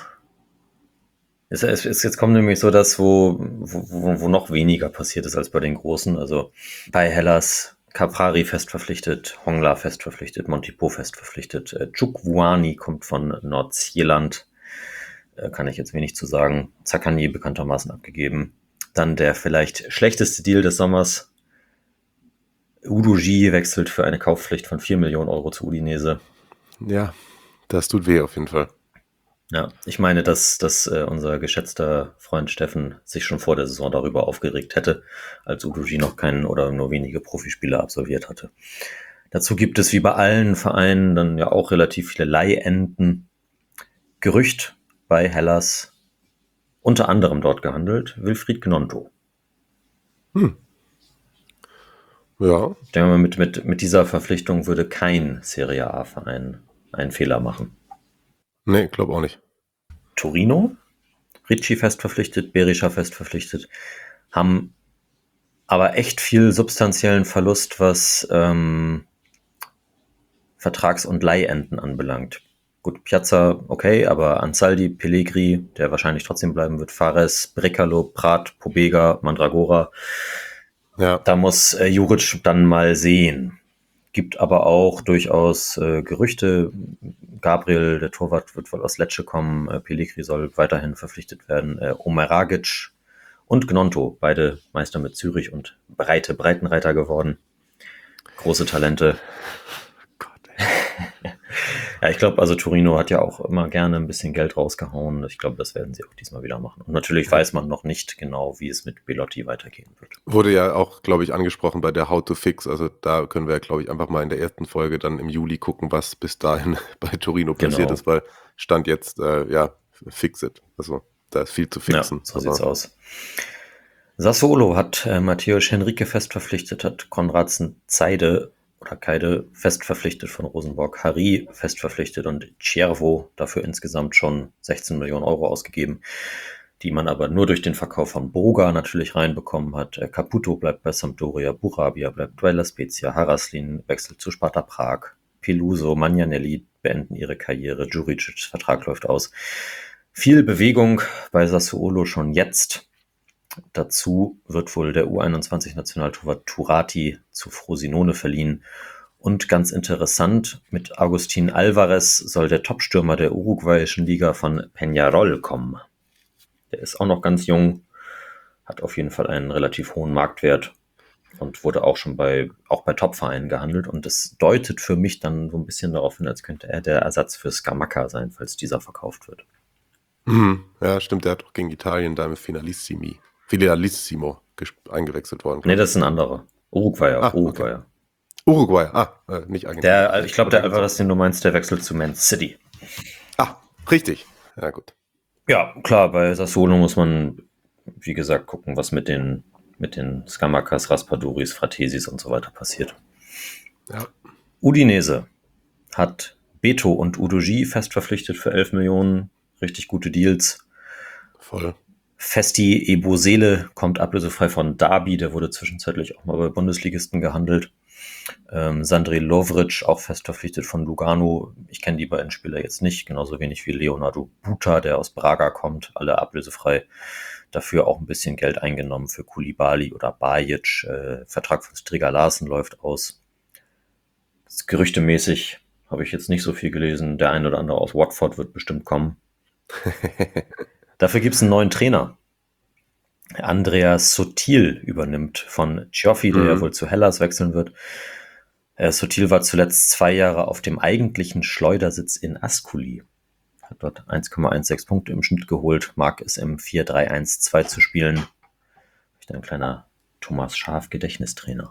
Es, es, es, jetzt kommt nämlich so das, wo, wo, wo noch weniger passiert ist als bei den Großen. Also bei Hellas, Caprari fest verpflichtet, Hongla fest verpflichtet, Montipo fest verpflichtet, äh, Chukwuani kommt von Nordirland, äh, kann ich jetzt wenig zu sagen. Zaccagni bekanntermaßen abgegeben. Dann der vielleicht schlechteste Deal des Sommers. Udogie wechselt für eine Kaufpflicht von vier Millionen Euro zu Udinese.
Ja, das tut weh auf jeden Fall.
Ja, ich meine, dass, dass äh, unser geschätzter Freund Steffen sich schon vor der Saison darüber aufgeregt hätte, als Udogie noch keinen oder nur wenige Profispiele absolviert hatte. Dazu gibt es wie bei allen Vereinen dann ja auch relativ viele Leihenden. Gerücht bei Hellas, unter anderem dort gehandelt, Wilfried Gnonto.
Hm. Ja.
Ich denke mal, mit, mit, mit dieser Verpflichtung würde kein Serie A-Verein einen Fehler machen.
Nee, glaube auch nicht.
Torino, Ricci fest verpflichtet, Berisha fest verpflichtet. haben aber echt viel substanziellen Verlust, was ähm, Vertrags- und Leihenden anbelangt. Gut, Piazza, okay, aber Ansaldi, Pellegri, der wahrscheinlich trotzdem bleiben wird, Fares, Brekalo, Prat, Pobega, Mandragora.
Ja.
Da muss äh, Juric dann mal sehen. Gibt aber auch durchaus äh, Gerüchte. Gabriel, der Torwart, wird wohl aus Lecce kommen. Äh, Pellegri soll weiterhin verpflichtet werden. Äh, Omeragic und Gnonto, beide Meister mit Zürich und breite Breitenreiter geworden. Große Talente.
Gott, ey.
Ja, ich glaube, also Torino hat ja auch immer gerne ein bisschen Geld rausgehauen. Ich glaube, das werden sie auch diesmal wieder machen. Und natürlich weiß man noch nicht genau, wie es mit Belotti weitergehen wird.
Wurde ja auch, glaube ich, angesprochen bei der How to Fix. Also da können wir, glaube ich, einfach mal in der ersten Folge dann im Juli gucken, was bis dahin bei Torino passiert
Genau.
ist, weil Stand jetzt, äh, ja, fix it. Also da ist viel zu fixen.
Ja, so sieht's aus. Sassuolo hat äh, Matthäus Henrique fest verpflichtet, hat Konradsen Zeide oder Keide fest verpflichtet von Rosenborg, Harry fest verpflichtet und Ciervo dafür insgesamt schon sechzehn Millionen Euro ausgegeben, die man aber nur durch den Verkauf von Boga natürlich reinbekommen hat. Äh, Caputo bleibt bei Sampdoria, Burabia bleibt bei La Spezia, Haraslin wechselt zu Sparta Prag, Peluso, Magnanelli beenden ihre Karriere, Juric's Vertrag läuft aus. Viel Bewegung bei Sassuolo schon jetzt. Dazu wird wohl der U einundzwanzig-Nationaltorwart Turati zu Frosinone verliehen. Und ganz interessant, mit Agustin Alvarez soll der Topstürmer der uruguayischen Liga von Peñarol kommen. Der ist auch noch ganz jung, hat auf jeden Fall einen relativ hohen Marktwert und wurde auch schon bei, auch bei Topvereinen gehandelt. Und das deutet für mich dann so ein bisschen darauf hin, als könnte er der Ersatz für Scamacca sein, falls dieser verkauft wird.
Mhm. Ja, stimmt, der hat doch gegen Italien da im Finalissimi, Finalissimo gesp- eingewechselt worden.
Nee, das ist ein anderer. Uruguayer,
Ah, okay.
Uruguayer.
Uruguay, ah, äh, nicht Argentinien.
Der, ich glaube, der Alvarez, den du meinst, der wechselt zu Man City.
Ah, richtig. Ja, gut.
Ja, klar, bei Sassuolo muss man, wie gesagt, gucken, was mit den, mit den Scamacas, Raspadoris, Fratesis und so weiter passiert.
Ja.
Udinese hat Beto und Udogie fest verpflichtet für elf Millionen. Richtig gute Deals.
Voll.
Festi Ebosele kommt ablösefrei von Derby, der wurde zwischenzeitlich auch mal bei Bundesligisten gehandelt. Ähm, Sandri Lovric auch fest verpflichtet von Lugano. Ich kenne die beiden Spieler jetzt nicht, genauso wenig wie Leonardo Buta, der aus Braga kommt, alle ablösefrei. Dafür auch ein bisschen Geld eingenommen für Koulibaly oder Bajic. Äh, Vertrag von Striga Larsen läuft aus. Das gerüchtemäßig habe ich jetzt nicht so viel gelesen. Der ein oder andere aus Watford wird bestimmt kommen. Dafür gibt es einen neuen Trainer. Andreas Sotil übernimmt von Cioffi, der
Mhm.
ja wohl zu Hellas wechseln wird. Äh, Sotil war zuletzt zwei Jahre auf dem eigentlichen Schleudersitz in Ascoli. Hat dort eins Komma sechzehn Punkte im Schnitt geholt, mag es im vier drei eins zwei zu spielen. Ist ein kleiner Thomas Schaaf Gedächtnistrainer.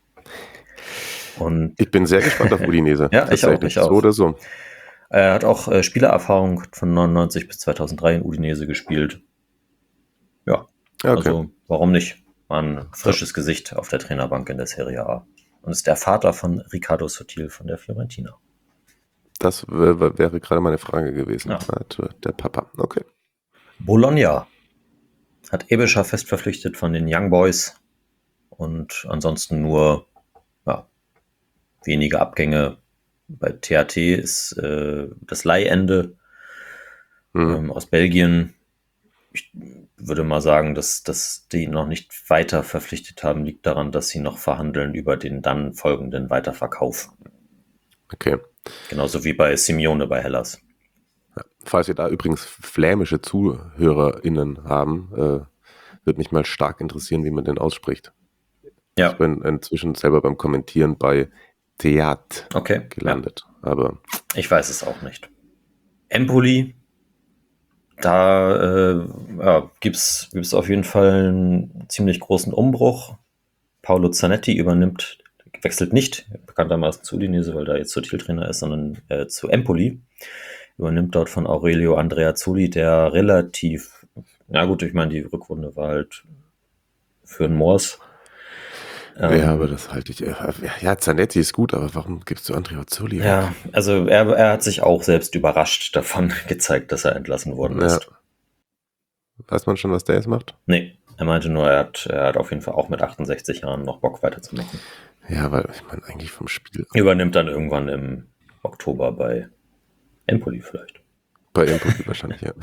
Und
Ich bin sehr gespannt auf Udinese.
Ja, ich auch,
Tatsächlich.
ich auch.
So oder so.
er hat auch äh, Spielererfahrung von neunundneunzig bis zweitausenddrei in Udinese gespielt. Ja,
Ja, okay.
also warum nicht? War ein frisches Gesicht auf der Trainerbank in der Serie A. Und ist der Vater von Riccardo Sotil von der Fiorentina.
Das w- w- wäre gerade meine Frage gewesen.
Ja.
Ah, Der Papa. Okay.
Bologna hat Ebescher fest verpflichtet von den Young Boys und ansonsten nur ja, wenige Abgänge. Bei T H T ist äh, das Leihende
Mhm.
ähm, aus Belgien. Ich würde mal sagen, dass, dass die noch nicht weiter verpflichtet haben, liegt daran, dass sie noch verhandeln über den dann folgenden Weiterverkauf.
Okay.
Genauso wie bei Simeone bei Hellas.
Falls wir da übrigens flämische ZuhörerInnen haben, äh, würde mich mal stark interessieren, wie man den ausspricht.
Ja,
Ich bin inzwischen selber beim Kommentieren bei Theat
okay.
gelandet. Aber
Ich weiß es auch nicht. Empoli, da äh, ja, gibt es auf jeden Fall einen ziemlich großen Umbruch. Paolo Zanetti übernimmt, wechselt nicht, bekanntermaßen zu Udinese, weil da jetzt Sotil-Trainer ist, sondern äh, zu Empoli. Übernimmt dort von Aurelio Andreazzoli, der relativ, na gut, ich meine, die Rückrunde war halt für einen Moors. Ähm,
ja, aber das halte ich. äh, Ja, Zanetti ist gut, aber warum gibst du Andrea Zoli?
Ja, also er, er hat sich auch selbst überrascht davon gezeigt, dass er entlassen worden
Ja.
ist.
Weiß man schon, was der jetzt macht?
Nee, Er meinte nur, er hat, er hat auf jeden Fall auch mit achtundsechzig Jahren noch Bock weiterzumachen.
Ja, weil ich meine eigentlich vom Spiel.
Übernimmt dann irgendwann im Oktober bei Empoli vielleicht.
Bei Empoli wahrscheinlich, ja.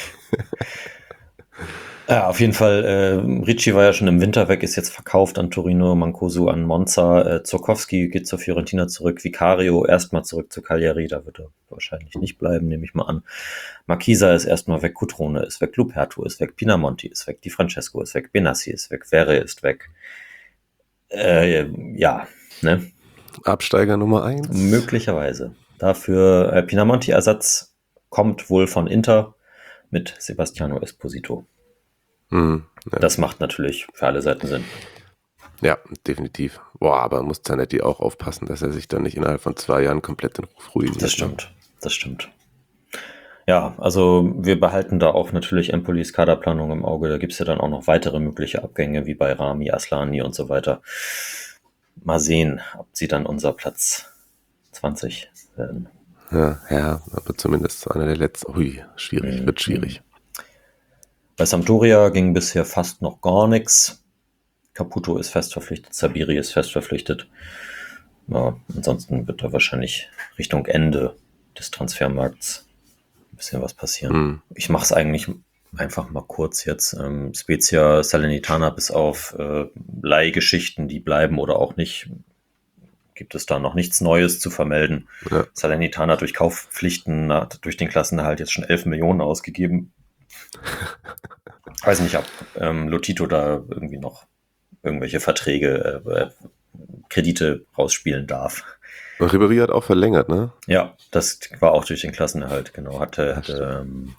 Ja, auf jeden Fall. Äh, Ricci war ja schon im Winter weg, ist jetzt verkauft an Torino, Mancuso an Monza, äh, Zurkowski geht zur Fiorentina zurück, Vicario erstmal zurück zu Cagliari, da wird er wahrscheinlich nicht bleiben, nehme ich mal an. Marchisa ist erstmal weg, Cutrone ist weg, Luperto ist weg, Pinamonti ist weg, Di Francesco ist weg, Benassi ist weg, Verre ist weg. Äh, ja, ne?
Absteiger Nummer eins.
Möglicherweise. Dafür äh, Pinamonti-Ersatz kommt wohl von Inter mit Sebastiano Esposito.
Hm, ja.
Das macht natürlich für alle Seiten Sinn.
Ja, definitiv. Boah, aber muss Zanetti auch aufpassen, dass er sich dann nicht innerhalb von zwei Jahren komplett den Ruf ruiniert.
Das stimmt, das stimmt. Ja, also wir behalten da auch natürlich Empolis Kaderplanung im Auge. Da gibt es ja dann auch noch weitere mögliche Abgänge, wie bei Rami, Aslani und so weiter. Mal sehen, ob sie dann unser Platz zwanzig werden.
Ja, ja, aber zumindest einer der letzten. Ui, schwierig,
Mhm.
wird schwierig.
Bei Sampdoria ging bisher fast noch gar nichts. Caputo ist fest verpflichtet, Sabiri ist fest verpflichtet. Ja, ansonsten wird da wahrscheinlich Richtung Ende des Transfermarkts ein bisschen was passieren.
Mhm.
Ich mache es eigentlich einfach mal kurz jetzt. Ähm, Spezia, Salernitana, bis auf äh, Leihgeschichten, die bleiben oder auch nicht, gibt es da noch nichts Neues zu vermelden.
Ja.
Salernitana durch Kaufpflichten, hat durch den Klassenerhalt jetzt schon elf Millionen ausgegeben. Weiß nicht, ob ähm, Lotito da irgendwie noch irgendwelche Verträge, äh, Kredite rausspielen darf.
Und Ribéry hat auch verlängert, ne?
Ja, das war auch durch den Klassenerhalt, genau. Hatte, hatte ähm,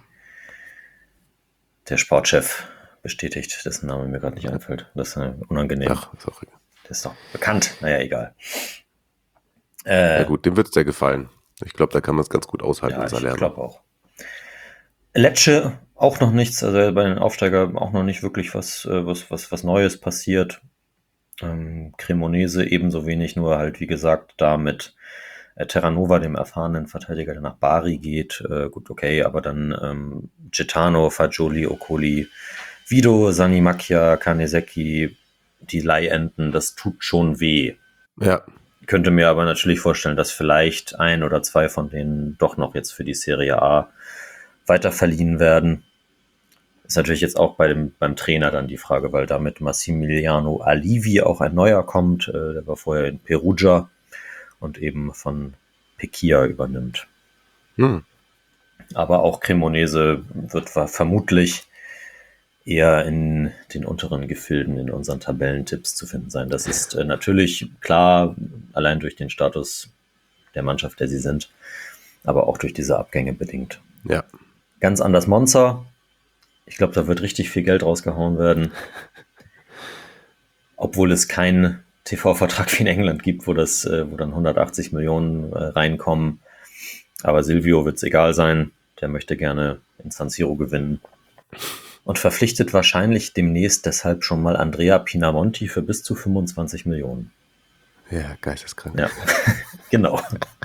der Sportchef bestätigt, dessen Name mir gerade nicht einfällt. Das ist äh, unangenehm.
Ach, ist auch egal.
Das ist doch bekannt. Naja, egal. Äh,
Ja gut, dem wird es ja gefallen. Ich glaube, da kann man es ganz gut aushalten.
Ja,
in
ich
Salerno.
glaube auch. Lecce auch noch nichts, also bei den Aufsteiger auch noch nicht wirklich was, äh, was, was, was Neues passiert. Ähm, Cremonese ebenso wenig, nur halt, wie gesagt, da mit äh, Terranova, dem erfahrenen Verteidiger, der nach Bari geht. Äh, gut, okay, aber dann ähm, Gitano, Fagioli, Okoli, Vido, Sani Macchia, Kanesecki, die Leihenden, das tut schon weh.
Ja,
Könnte mir aber natürlich vorstellen, dass vielleicht ein oder zwei von denen doch noch jetzt für die Serie A weiter verliehen werden. Ist natürlich jetzt auch bei dem, beim Trainer dann die Frage, weil da mit Massimiliano Alivi auch ein neuer kommt. Äh, der war vorher in Perugia und eben von Pecchia übernimmt.
hm.
Aber auch Cremonese wird war vermutlich eher in den unteren Gefilden in unseren Tabellentipps zu finden sein. Das ist äh, natürlich klar, allein durch den Status der Mannschaft, der sie sind, aber auch durch diese Abgänge bedingt.
Ja.
Ganz anders Monza. Ich glaube, da wird richtig viel Geld rausgehauen werden. Obwohl es keinen T V-Vertrag wie in England gibt, wo, das, äh, wo dann hundertachtzig Millionen äh, reinkommen. Aber Silvio wird es egal sein. Der möchte gerne in San Siro gewinnen. Und verpflichtet wahrscheinlich demnächst deshalb schon mal Andrea Pinamonti für bis zu fünfundzwanzig Millionen.
Ja, geisteskrank.
Ja, genau.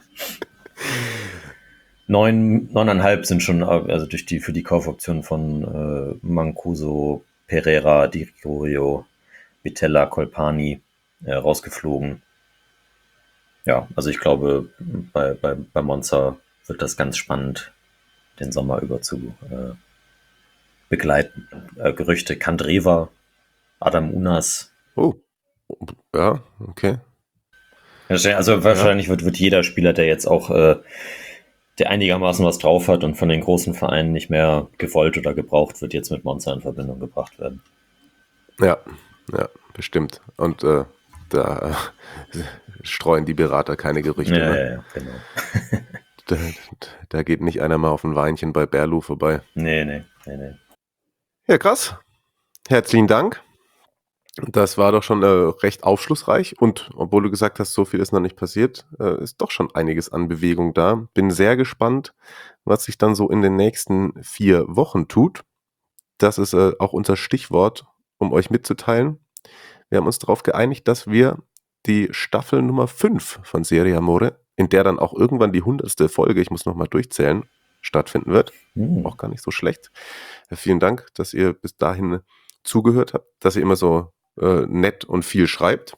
Neun, neuneinhalb sind schon, also durch die, für die Kaufoptionen von äh, Mancuso, Pereira, Di Gregorio, Vitella, Colpani äh, rausgeflogen. Ja, also ich glaube, bei, bei, bei Monza wird das ganz spannend, den Sommer über zu äh, begleiten. Äh, Gerüchte, Kandreva, Adam Unas.
Oh, ja, okay.
Also wahrscheinlich wird, wird jeder Spieler, der jetzt auch äh, der einigermaßen was drauf hat und von den großen Vereinen nicht mehr gewollt oder gebraucht wird, jetzt mit Monza in Verbindung gebracht werden.
Ja, ja, bestimmt. Und äh, da äh, streuen die Berater keine Gerüchte.
Ja,
ne?
ja, ja, genau.
da, da geht nicht einer mal auf ein Weinchen bei Berlu vorbei.
Nee, nee, nee, nee.
Ja, krass. Herzlichen Dank. Das war doch schon äh, recht aufschlussreich und obwohl du gesagt hast, so viel ist noch nicht passiert, äh, ist doch schon einiges an Bewegung da. Bin sehr gespannt, was sich dann so in den nächsten vier Wochen tut. Das ist äh, auch unser Stichwort, um euch mitzuteilen. Wir haben uns darauf geeinigt, dass wir die Staffel Nummer fünf von Serie Amore, in der dann auch irgendwann die hundertste Folge, ich muss nochmal durchzählen, stattfinden wird.
Hm.
Auch gar nicht so schlecht. Äh, vielen Dank, dass ihr bis dahin zugehört habe, dass ihr immer so äh, nett und viel schreibt.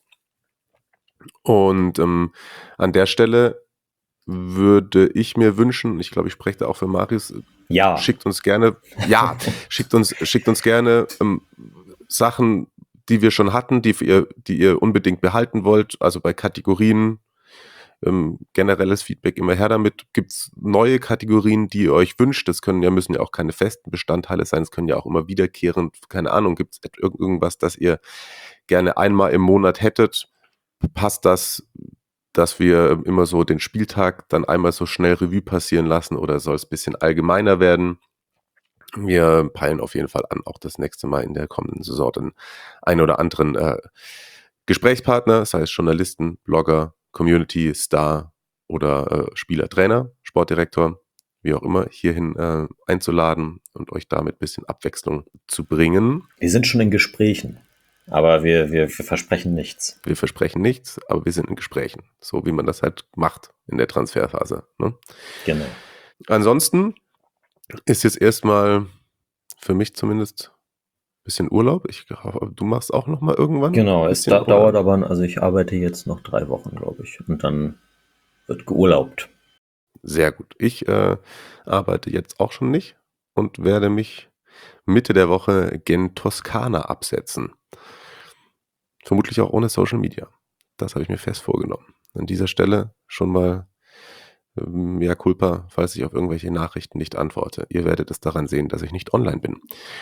Und ähm, an der Stelle würde ich mir wünschen, ich glaube, ich spreche da auch für Marius,
Ja.
schickt uns gerne, ja, schickt uns, schickt uns gerne ähm, Sachen, die wir schon hatten, die ihr, die ihr unbedingt behalten wollt, also bei Kategorien, ähm, generelles Feedback immer her damit. Gibt es neue Kategorien, die ihr euch wünscht? Das können ja, müssen ja auch keine festen Bestandteile sein, es können ja auch immer wiederkehrend, keine Ahnung, gibt es irgendwas, das ihr gerne einmal im Monat hättet? Passt das, dass wir immer so den Spieltag dann einmal so schnell Revue passieren lassen oder soll es ein bisschen allgemeiner werden? Wir peilen auf jeden Fall an, auch das nächste Mal in der kommenden Saison den einen oder anderen äh, Gesprächspartner, sei es Journalisten, Blogger, Community, Star oder äh, Spieler, Trainer, Sportdirektor, wie auch immer, hierhin äh, einzuladen und euch damit ein bisschen Abwechslung zu bringen.
Wir sind schon in Gesprächen, aber wir, wir, wir versprechen nichts.
Wir versprechen nichts, aber wir sind in Gesprächen, so wie man das halt macht in der Transferphase. Ne?
Genau.
Ansonsten ist jetzt erstmal für mich zumindest ein bisschen Urlaub. Ich glaube, du machst auch noch mal irgendwann.
Genau,
ein
es
bisschen
da,
Urlaub.
dauert aber, also ich arbeite jetzt noch drei Wochen, glaube ich. Und dann wird geurlaubt.
Sehr gut. Ich äh, arbeite jetzt auch schon nicht und werde mich Mitte der Woche gen Toskana absetzen. Vermutlich auch ohne Social Media. Das habe ich mir fest vorgenommen. An dieser Stelle schon mal ähm, mea culpa, falls ich auf irgendwelche Nachrichten nicht antworte. Ihr werdet es daran sehen, dass ich nicht online bin.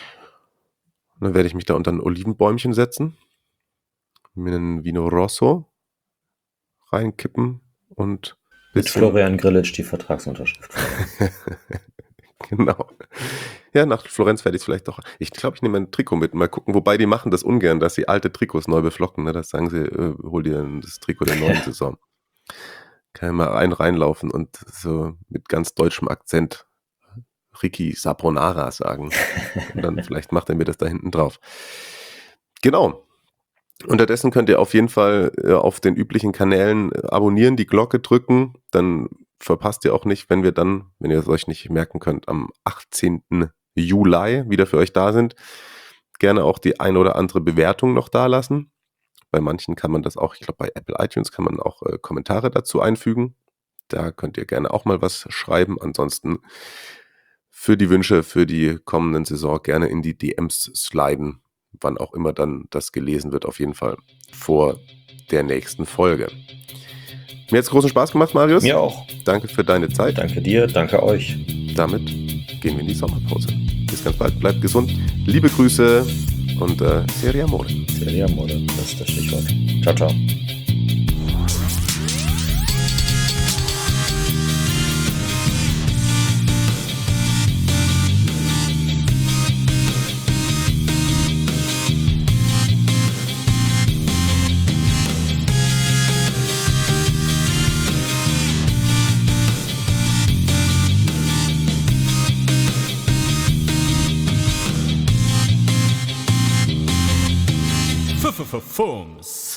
Und dann werde ich mich da unter ein Olivenbäumchen setzen, mir einen Vino Rosso reinkippen und
Mit Florian Grillitsch die Vertragsunterschrift.
Genau. Ja, nach Florenz werde ich es vielleicht doch. Ich glaube, ich nehme ein Trikot mit. Mal gucken. Wobei, die machen das ungern, dass sie alte Trikots neu beflocken. Ne? Das sagen sie, äh, hol dir das Trikot der neuen Saison. Kann ja mal ein reinlaufen und so mit ganz deutschem Akzent Ricky Sabonara sagen. Und dann vielleicht macht er mir das da hinten drauf. Genau. Unterdessen könnt ihr auf jeden Fall äh, auf den üblichen Kanälen äh, abonnieren, die Glocke drücken. Dann verpasst ihr auch nicht, wenn wir dann, wenn ihr es euch nicht merken könnt, am achtzehnten Juli wieder für euch da sind. Gerne auch die ein oder andere Bewertung noch da lassen. Bei manchen kann man das auch, ich glaube bei Apple iTunes kann man auch äh, Kommentare dazu einfügen. Da könnt ihr gerne auch mal was schreiben. Ansonsten für die Wünsche für die kommenden Saison gerne in die D Ms sliden, wann auch immer dann das gelesen wird, auf jeden Fall vor der nächsten Folge. Mir hat es großen Spaß gemacht, Marius.
Mir auch.
Danke für deine Zeit.
Danke dir, danke euch.
Damit gehen wir in die Sommerpause. Bis ganz bald, bleibt gesund. Liebe Grüße und äh, Serie Amore.
Serie Amore, das ist das Stichwort. Ciao, ciao.
Fums.